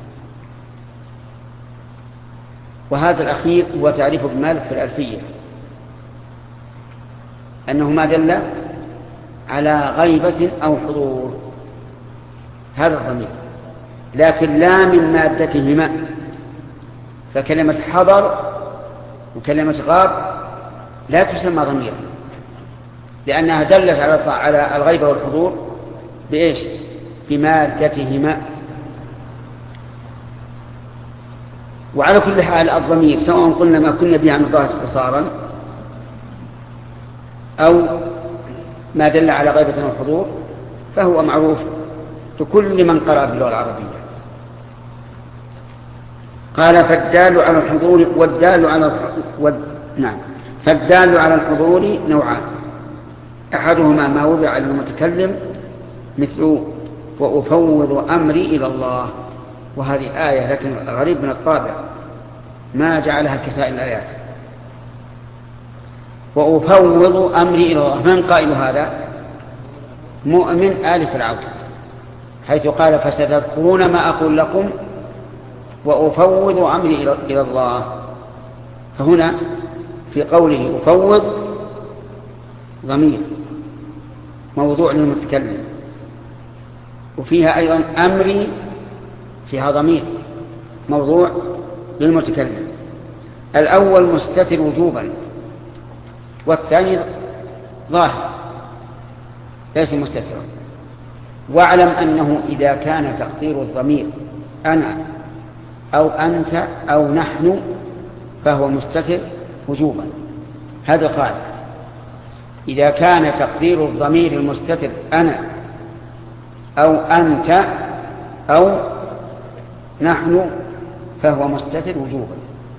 وهذا الأخير هو تعريف ابن مالك في الألفية، أنه ما دل على غيبة أو حضور، هذا الضمير، لكن لا من مادتهما. فكلمة حضر وكلمة غاب لا تسمى ضميرا، لأنها دلت على الغيبة والحضور بإيش؟ بمادتهما. وعلى كل حال الضمير سواء قلنا ما كنا به عن الظاهر اختصارا أو ما دل على غيبة والحضور فهو معروف لكل من قرأ باللغة العربية. قال فالدال على الحضور والدال على وال... نعم فالدال على الحضور نوعان، أحدهما ما وضع للمتكلم مثل وأفوض أمري إلى الله، وهذه آية لكن غريب من الطابع ما جعلها كسائر الآيات. وأفوض أمري إلى الله، من قائل هذا؟ مؤمن آل فرعون، حيث قال فستذكرون ما أقول لكم وأفوض أمري إلى الله. فهنا في قوله أفوض ضمير موضوع للمتكلم، وفيها أيضا أمري فيها ضمير موضوع للمتكلم. الأول مستتر وجوبا والثاني ظاهر ليس مستترا. واعلم أنه إذا كان تقدير الضمير أنا أو أنت أو نحن فهو مستتر وجوبا. هذا قال إذا كان تقدير الضمير المستتر أنا أو أنت أو نحن فهو مستتر وجوبا.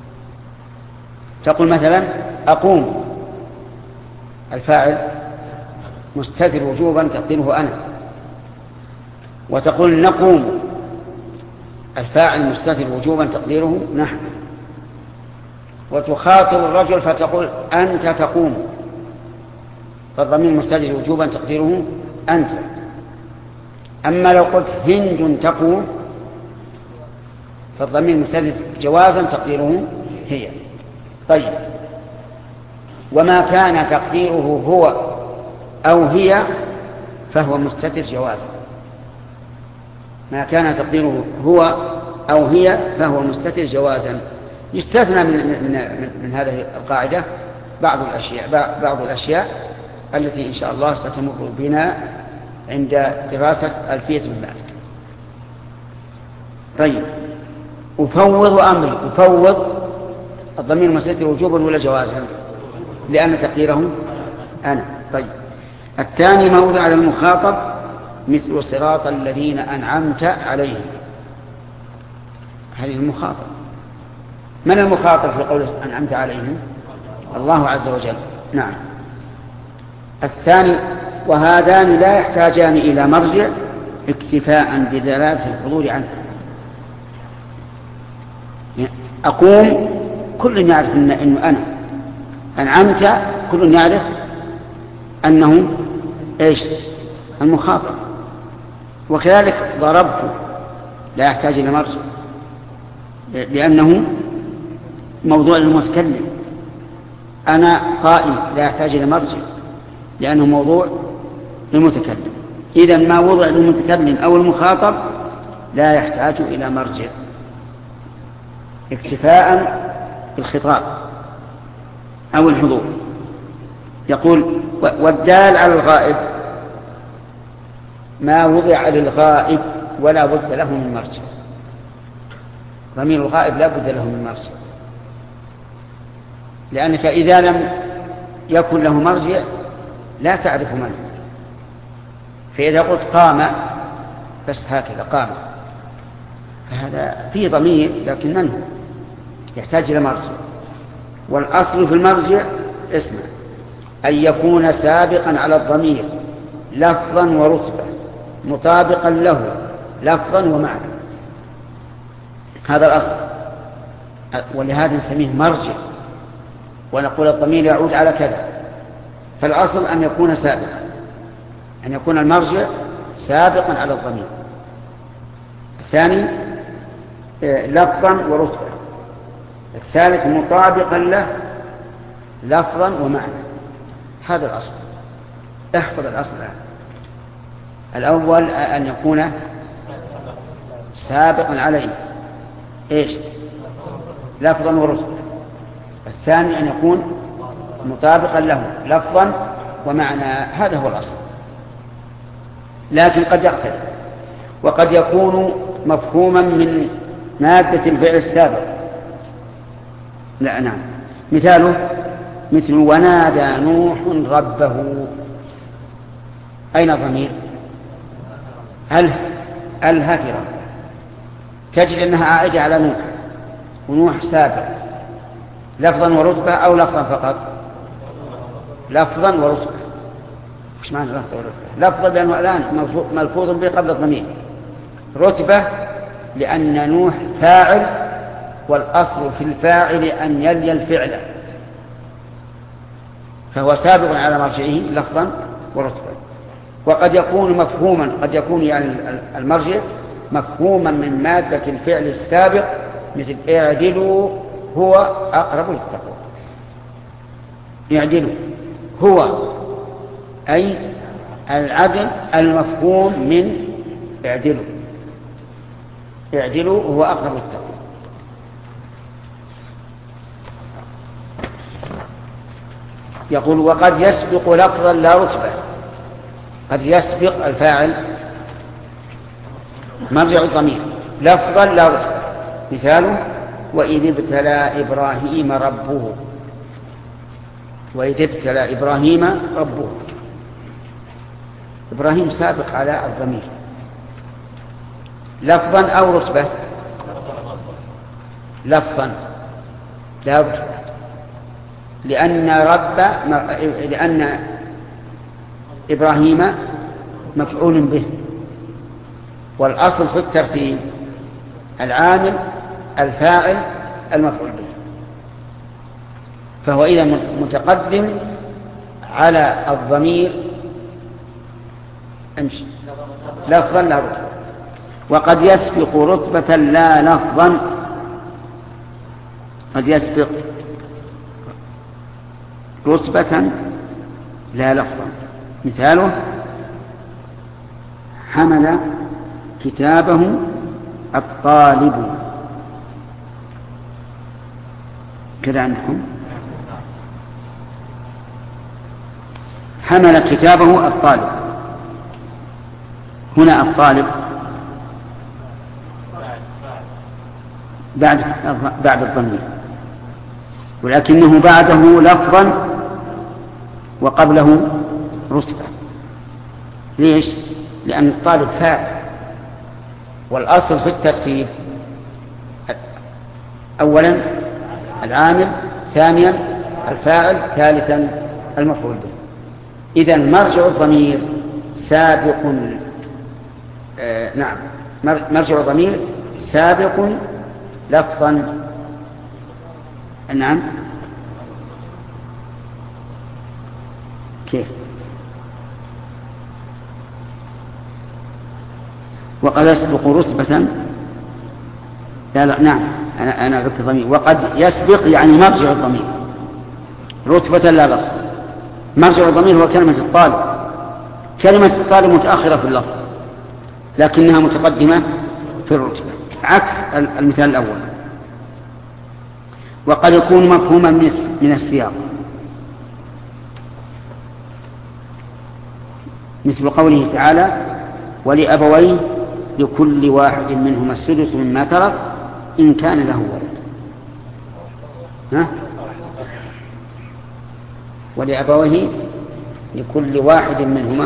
تقول مثلا أقوم، الفاعل مستتر وجوبا تقديره أنا. وتقول نقوم، الفاعل مستتر وجوبا تقديره نحن. وتخاطب الرجل فتقول أنت تقوم، فالضمير مستتر وجوبا تقديره أنت. أما لو قلت هند تقوم فالضمير مستتر جوازا تقديره هي. طيب، وما كان تقديره هو أو هي فهو مستتر جوازا. ما كان تقديره هو أو هي فهو مستتر جوازا. يستثنى من, من, من, من هذه القاعدة بعض الأشياء, بعض الأشياء التي إن شاء الله ستمر بنا عند دراسة ألفية ابن مالك. طيب، أفوض أمري، أفوض الضمير مستتر وجوبا ولا جوازا؟ لأن تقديره أنا. طيب، الثاني موضع على المخاطب مثل صراط الذين أنعمت عليهم، هذه المخاطب. من المخاطب في قوله أنعمت عليهم؟ الله عز وجل. نعم. الثاني وهذان لا يحتاجان إلى مرجع اكتفاء بدلالة الحضور عنه. أقوم كل يعرف أنه أنا، أنعمت كل يعرف أنه إيش؟ المخاطب. وكذلك ضربت لا يحتاج إلى مرجع لأنه موضوع المتكلم. أنا قائم لا يحتاج إلى مرجع لأنه موضوع المتكلم. إذن ما وضع المتكلم أو المخاطب لا يحتاج إلى مرجع اكتفاء بالخطاب أو الحضور. يقول والدال على الغائب ما وضع للغائب ولا بد له من مرجع. ضمير الغائب لا بد له من مرجع، لأنك إذا لم يكن له مرجع لا تعرف من. فإذا قلت قام بس هكذا قام فهذا فيه ضمير لكن من هو؟ يحتاج إلى مرجع. والأصل في المرجع اسمه أن يكون سابقا على الضمير لفظا ورتبة مطابقا له لفظا ومعنى. هذا الأصل، ولهذا نسميه مرجع ونقول الضمير يعود على كذا. فالأصل أن يكون سابقا، أن يكون المرجع سابقا على الضمير. الثاني لفظا ورتبة. الثالث مطابقا له لفظا ومعنى. هذا الأصل، احفظ الأصل الآن. الأول أن يكون سابقا عليه إيش؟ لفظا ورتبة. الثاني أن يكون مطابقا له لفظا ومعنى. هذا هو الأصل. لكن قد يختلف، وقد يكون مفهوما من مادة الفعل السابق. لا نعم، مثاله مثل ونادى نوح ربه. أين الضمير؟ هل الهكرة تجد أنها عائدة على نوح، ونوح سابق لفظا ورتبة أو لفظا فقط؟ لفظا ورتبة. مش معنى لفظا ورتبة؟ لفظا لأنه الآن ملفوظ به قبل الضمير. رتبة لأن نوح فاعل، والأصل في الفاعل أن يلي الفعل، فهو سابق على مرجعه لفظا ورتبة. وقد يكون مفهوما، قد يكون يعني المرجع مفهوما من مادة الفعل السابق، مثل اعدلوا هو أقرب للتقوى. اعدلوا هو أي العدل المفهوم من اعدلوا، اعدلوا هو أقرب للتقوى. يقول وقد يسبق لفظا لا رتبة. قد يسبق الفاعل مرجع الضمير لفظا لا رتبة. مثاله وإذ ابتلى إبراهيم ربه. وإذ ابتلى إبراهيم ربه، إبراهيم سابق على الضمير لفظا أو رتبة؟ لفظا لا رتبة، لأن رب لأن إبراهيم مفعول به، والأصل في الترتيب العامل الفاعل المفعول به، فهو إذا متقدم على الضمير امشي لفظا لا رتبة. وقد يسبق رتبة لا لفظا. قد يسبق رتبة لا لفظا. مثاله حمل كتابه الطالب. كذا عندكم حمل كتابه الطالب. هنا الطالب بعد بعد الضمير، ولكنه بعده لفظا وقبله رتبة. ليش؟ لأن الطالب فاعل، والأصل في الترتيب أولا العامل، ثانيا الفاعل، ثالثا المفعول به. إذن مرجع الضمير سابق آه نعم مرجع الضمير سابق لفظا. نعم كيف؟ وقد يسبق رتبة لا لا نعم أنا أنا قلت ضمير. وقد يسبق يعني مرجع الضمير رتبة لا لفظ. مرجع الضمير هو كلمة الطالب. كلمة الطالب متأخرة في اللفظ لكنها متقدمة في الرتبة، عكس المثال الأول. وقد يكون مفهوما من السياق، مثل قوله تعالى ولأبويه لكل واحد منهما السدس مما ترك إن كان له ولد. ها؟ ولأبويه لكل واحد منهما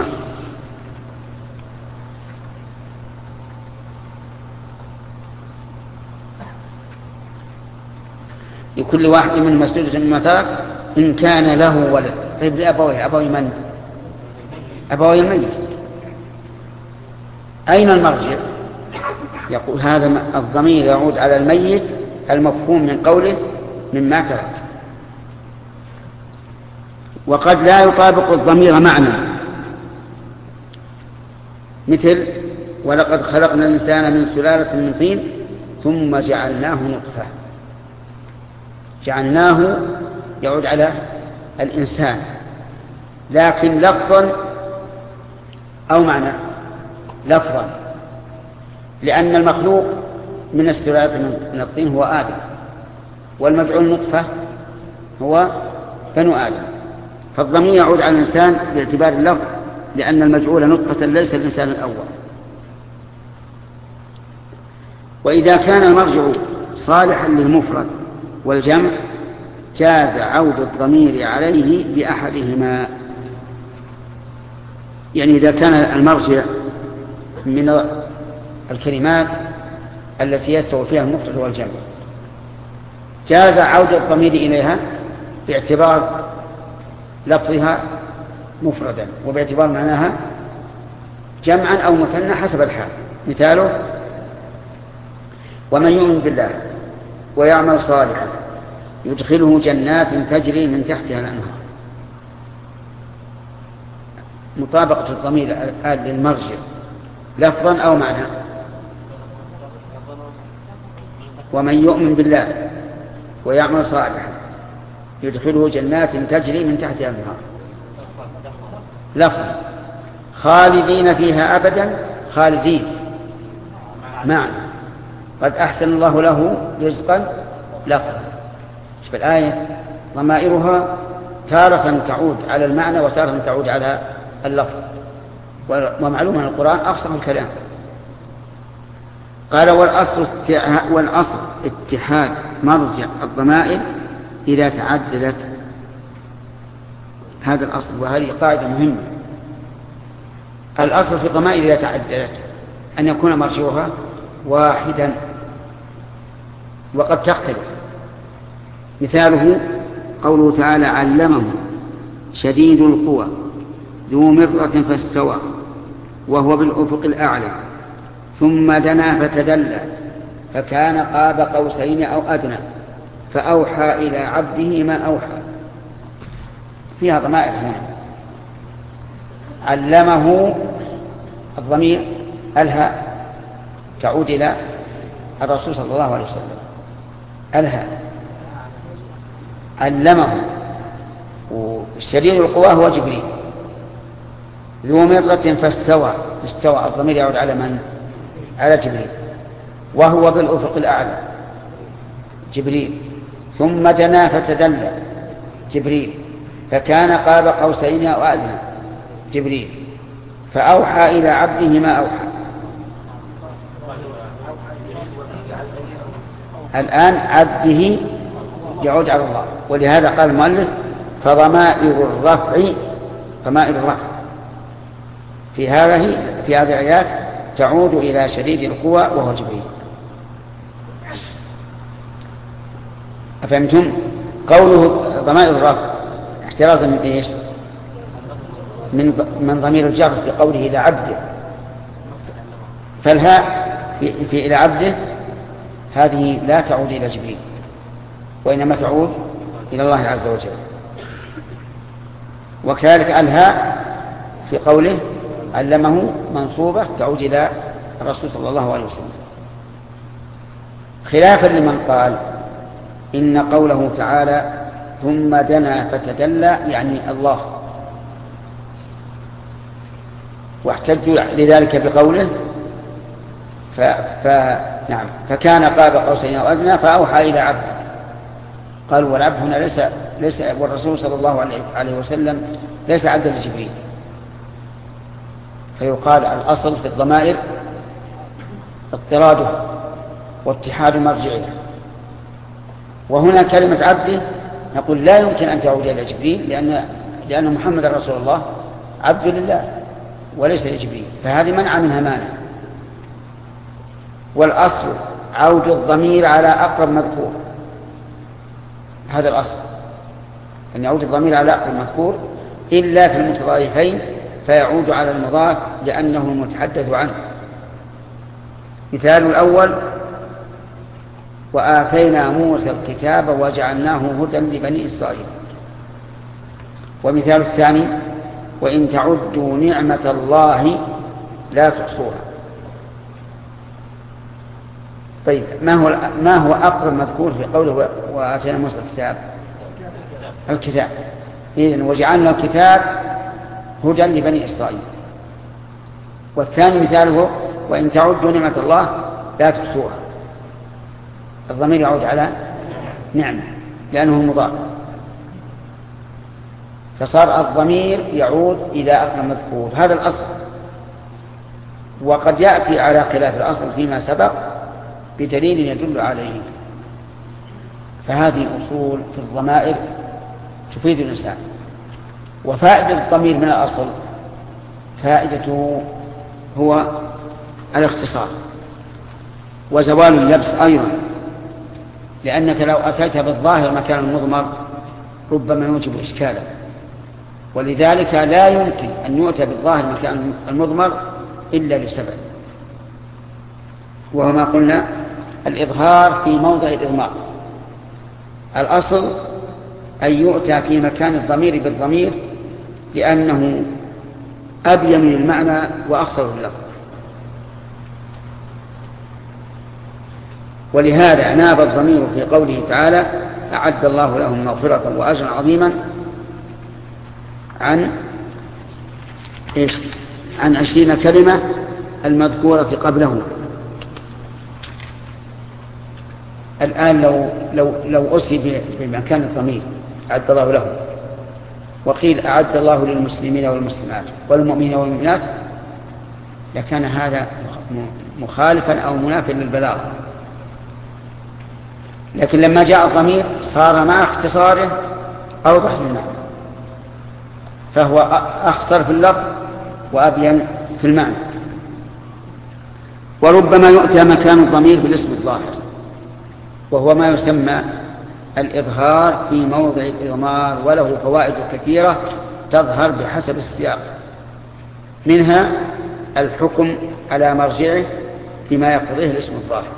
لكل واحد منهما السدس مما ترك إن كان له ولد. طيب لأبويه، أبوي من؟ أبوي الميت. أين المرجع؟ يقول هذا الضمير يعود على الميت المفهوم من قوله مما ترك. وقد لا يطابق الضمير معنى، مثل ولقد خلقنا الإنسان من سلالة من طين ثم جعلناه نطفة. جعلناه يعود على الإنسان، لكن لفظا أو معنى؟ لفظا، لأن المخلوق من السلالة من الطين هو آدم، والمجعول نطفة هو بنو آدم، فالضمير يعود على الإنسان باعتبار اللفظ، لأن المجعول نطفة ليس الإنسان الأول. وإذا كان المرجع صالحا للمفرد والجمع جاز عود الضمير عليه بأحدهما. يعني إذا كان المرجع من الكلمات التي يستوي فيها المفرد والجمع جاز عود الضمير إليها باعتبار لفظها مفردا وباعتبار معناها جمعا أو مثنى حسب الحال. مثاله ومن يؤمن بالله ويعمل صالحا يدخله جنات تجري من تحتها الأنهار. مطابقة الضمير الآن للمرجع لفظا أو معنى. ومن يؤمن بالله ويعمل صالحا يدخله جنات تجري من تحتها الأنهار لفظا. خالدين فيها أبدا، خالدين معنى. قد أحسن الله له رزقا لفظا. شوف الآية ضمائرها تارة تعود على المعنى وتارة تعود على اللفظ، ومعلوم أن القرآن أفصح الكلام. قال والأصل والأصل اتحاد مرجع الضمائر إذا تعددت. هذا الأصل، وهذه قاعدة مهمة. الأصل في الضمائر إذا تعددت أن يكون مرجعها واحدا، وقد تختلف. مثاله قوله تعالى علمه شديد القوى ذو مرة فاستوى وهو بالأفق الأعلى ثم دنا فتدلى فكان قاب قوسين أو أدنى فأوحى إلى عبده ما أوحى. فيها ضمائر هنا. علمه الضمير الهاء تعود إلى الرسول صلى الله عليه وسلم. الهاء علمه، والشديد القوى هو جبريل. ذو مرة فاستوى، استوى الضمير يعود على من؟ على جبريل. وهو بالأفق الأعلى جبريل. ثم دنا فتدلى جبريل. فكان قاب قوسين أو أدنى جبريل. فأوحى إلى عبده ما أوحى. الآن عبده يعود على الله، ولهذا قال المؤلف فضمائر الرفع ضمائر الرفع في هذه في هذه الآيات تعود إلى شديد القوى وهو جبريل. أفهمتم؟ قوله ضمائر الرفع احترازا من ايش؟ من من ضمير الجر في قوله إلى عبده. فالهاء في, في إلى عبده هذه لا تعود إلى جبريل، وإنما تعود إلى الله عز وجل. وكذلك الهاء في قوله علمه منصوبة تعود إلى الرسول صلى الله عليه وسلم، خلافا لمن قال إن قوله تعالى ثم دنا فتدلى يعني الله، واحتجوا لذلك بقوله ف... ف... نعم فكان قاب قوسين أو أدنى فأوحى إلى عبد. قالوا والعبد هنا ليس ليس والرسول صلى الله عليه وسلم ليس عبدا لجبريل. فيقال الأصل في الضمائر اضطراده واتحاد مرجعها. وهنا كلمة عبده نقول لا يمكن أن تعود إلى جبريل، لأن لأن محمد رسول الله عبد لله وليس لجبريل، فهذه منع منها مانع. والأصل عود الضمير على أقرب مذكور. هذا الأصل أن يعود الضمير على أقرب مذكور إلا في المتضايفين فيعود على المضاف لأنه المتحدث عنه. مثال الأول وآتينا موسى الكتاب وجعلناه هدى لبني إسرائيل. ومثال الثاني وإن تعدوا نعمة الله لا تحصوها. طيب ما هو ما هو أقرب مذكور في قوله وآتينا موسى الكتاب؟ الكتاب. إذن وجعلنا الكتاب هدى لبني إسرائيل. والثاني مثاله وإن تعدوا نعمة الله لا تحصوها. الضمير يعود على نعمة لأنه مضاف، فصار الضمير يعود إلى أقرب مذكور. هذا الأصل، وقد يأتي على خلاف الأصل فيما سبق بدليل يدل عليه. فهذه أصول في الضمائر تفيد الإنسان. وفائدة الضمير من الأصل فائدته هو الاختصار وزوال اللبس أيضا، لأنك لو أتيت بالظاهر مكان المضمر ربما يوجب إشكالا، ولذلك لا يمكن أن يؤتى بالظاهر مكان المضمر إلا لسبب، وهو ما قلنا الإظهار في موضع الإضمار. الأصل أن يؤتى في مكان الضمير بالضمير لأنه أبين للمعنى وأخصر اللفظ. ولهذا ناب الضمير في قوله تعالى أعد الله لهم مغفرة وأجرا عظيما عن إيش؟ عن عشرين كلمة المذكورة قبله. الآن لو لو لو أسي بمكان الضمير أعد الله لهم، وقيل أعد الله للمسلمين والمسلمات والمؤمنين والمؤمنات، لكان هذا مخالفا أو منافيا للبلاغة. لكن لما جاء الضمير صار مع اختصاره أوضح للمعنى، فهو أختصر في اللفظ وأبين في المعنى. وربما يؤتى مكان الضمير بالاسم الظاهر، وهو ما يسمى الإظهار في موضع الإضمار، وله فوائد كثيرة تظهر بحسب السياق. منها الحكم على مرجعه بما يقتضيه الاسم الظاهر،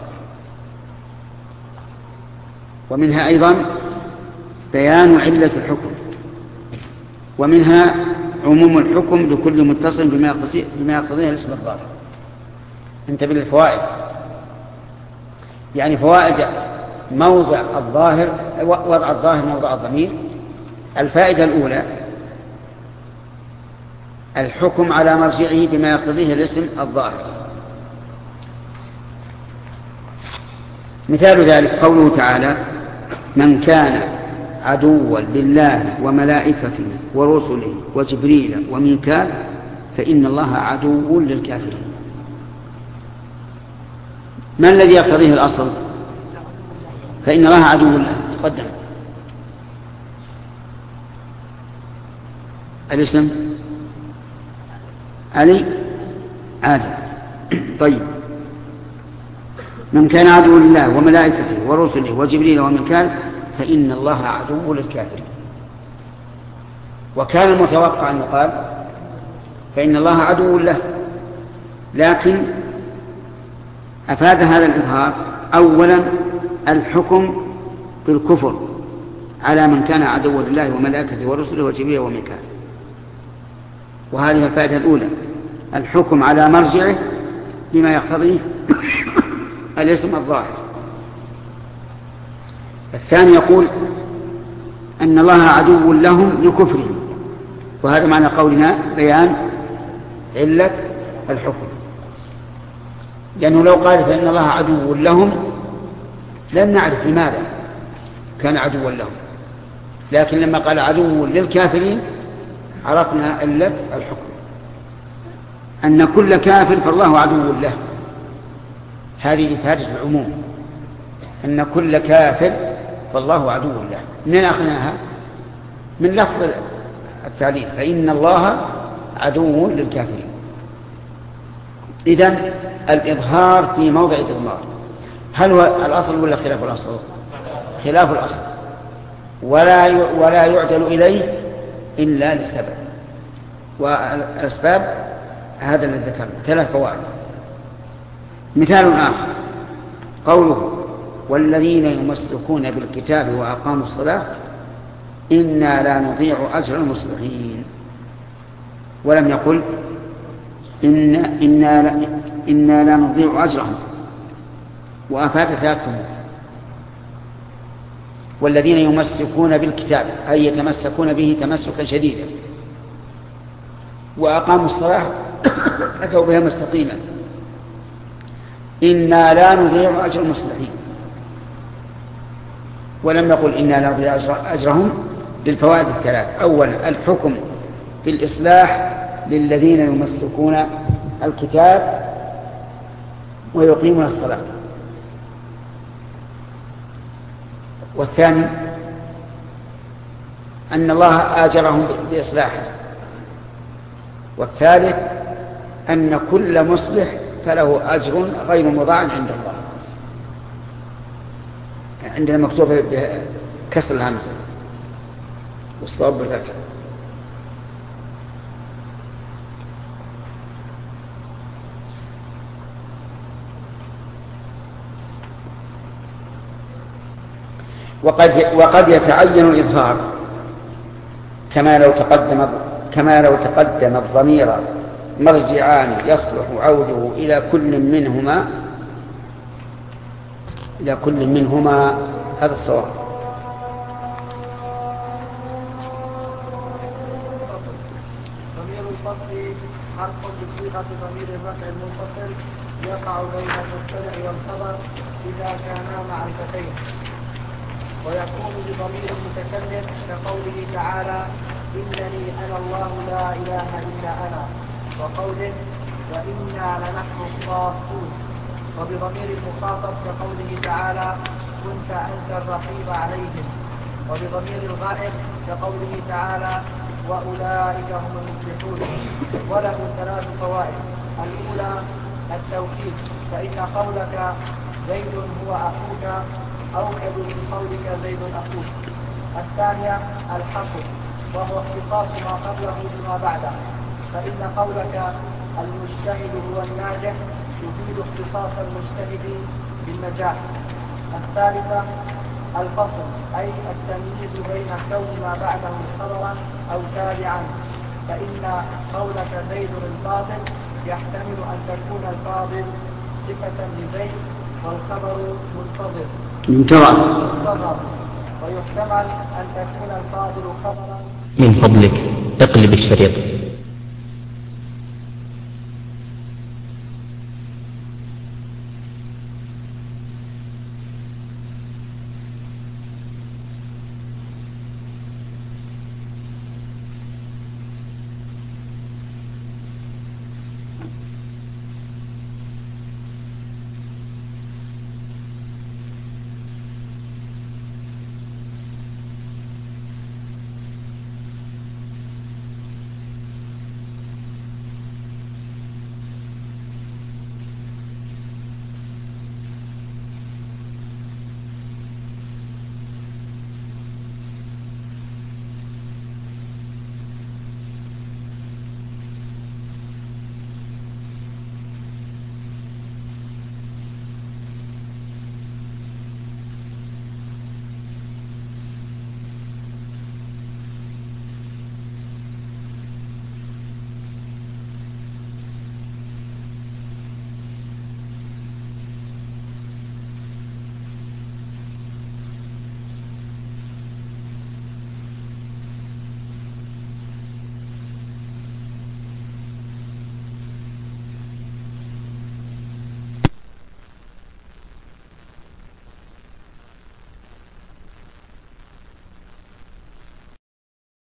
ومنها أيضا بيان علة الحكم، ومنها عموم الحكم لكل متصل بما يقتضيه الاسم الظاهر. انتبه للفوائد، يعني فوائد موضع الظاهر، وضع الظاهر موضع الضمير. الفائدة الأولى الحكم على مرجعه بما يقتضيه الاسم الظاهر. مثال ذلك قوله تعالى من كان عدوا لله وملائكته ورسله وجبريل وميكال فإن الله عدو للكافرين. ما الذي يقتضيه الأصل؟ فإن الله عدو له. تقدم الاسم علي عادل. طيب من كان عدو لله وملائكته ورسله وجبريل وميكال فإن الله عدو للكافرين. وكان المتوقع أن يقال فإن الله عدو له، لكن أفاد هذا الإظهار أولا الحكم بالكفر على من كان عدوا لله وملائكته ورسله وجبريل وميكال، وهذه الفائدة الأولى الحكم على مرجعه بما يقتضيه الاسم الظاهر. الثاني يقول أن الله عدو لهم لكفرهم، وهذا معنى قولنا بيان علة الحكم، لأنه لو قال فإن الله عدو لهم لن نعرف لماذا كان عدوا لهم، لكن لما قال عدو للكافرين عرفنا علة الحكم، أن كل كافر فالله عدو له. هذه إفادة العموم، أن كل كافر فالله عدو له. من أخذناها؟ من لفظ التعليل فإن الله عدو للكافرين. إذن الإظهار في موضع الإضمار هل هو الأصل ولا خلاف الأصل؟ خلاف الأصل، ولا ولا يعدل إليه إلا للسبب، والأسباب هذا الذي ذكرنا ثلاث فوائد. مثال آخر قوله والذين يمسكون بالكتاب وأقاموا الصلاة إنا لا نضيع أجر المصلحين، ولم يقل إن إنا لا, إنا لا نضيع أجرهم، وأفاد ثلاثة أمور: والذين يمسكون بالكتاب أي يتمسكون به تمسكا شديدا، وأقاموا الصلاة أتوا بها مستقيما. إنا لا نضيع أجر المصلحين، ولم يقل إنا لا نضيع أجرهم للفوائد الثلاث: أولا الحكم في الإصلاح للذين يمسكون الكتاب ويقيمون الصلاة، والثاني أن الله آجرهم بإصلاحه، والثالث أن كل مصلح فله أجر غير مضاعف عند الله. عندنا مكتوب بكسر الهمزة والصواب بالفتح. وقد وقد يتعين الإظهار كما لو تقدم كما لو تقدم الضمير مرجعان يصلح عوده إلى كل منهما إلى كل منهما هذا الصواب. ضمير الفصل حرف بصيغة ضمير الرفع المنفصل يقع بين المبتدأ والخبر إذا كانا معرفتين، ويكون بضمير المتكلم كقوله تعالى: إنني أنا الله لا إله إلا أنا، وقوله: وإنا لنحن الصافون. وبضمير المخاطب كقوله تعالى: كنت أنت الرقيب عليهم. وبضمير الغائب كقوله تعالى: وأولئك هم المفلحون. وله ثلاث فوائد: الأولى التوكيد، فإن قولك زيد هو أخوك أوكد من قولك زيد أخوك. الثانية الحصر، وهو اختصاص ما قبله بما بعده، فإن قولك المجتهد هو الناجح يفيد اختصاص المجتهد بالنجاح. الثالثة الفصل، أي التمييز بين كون ما بعده خبرا أو تابعا، فإن قولك زيد الفاضل يحتمل أن تكون الفاضل صفة لزيد والخبر منتظر منتظر، ويحتمل أن تكون الفاضل خبرا. من فضلك اقلب الشريط.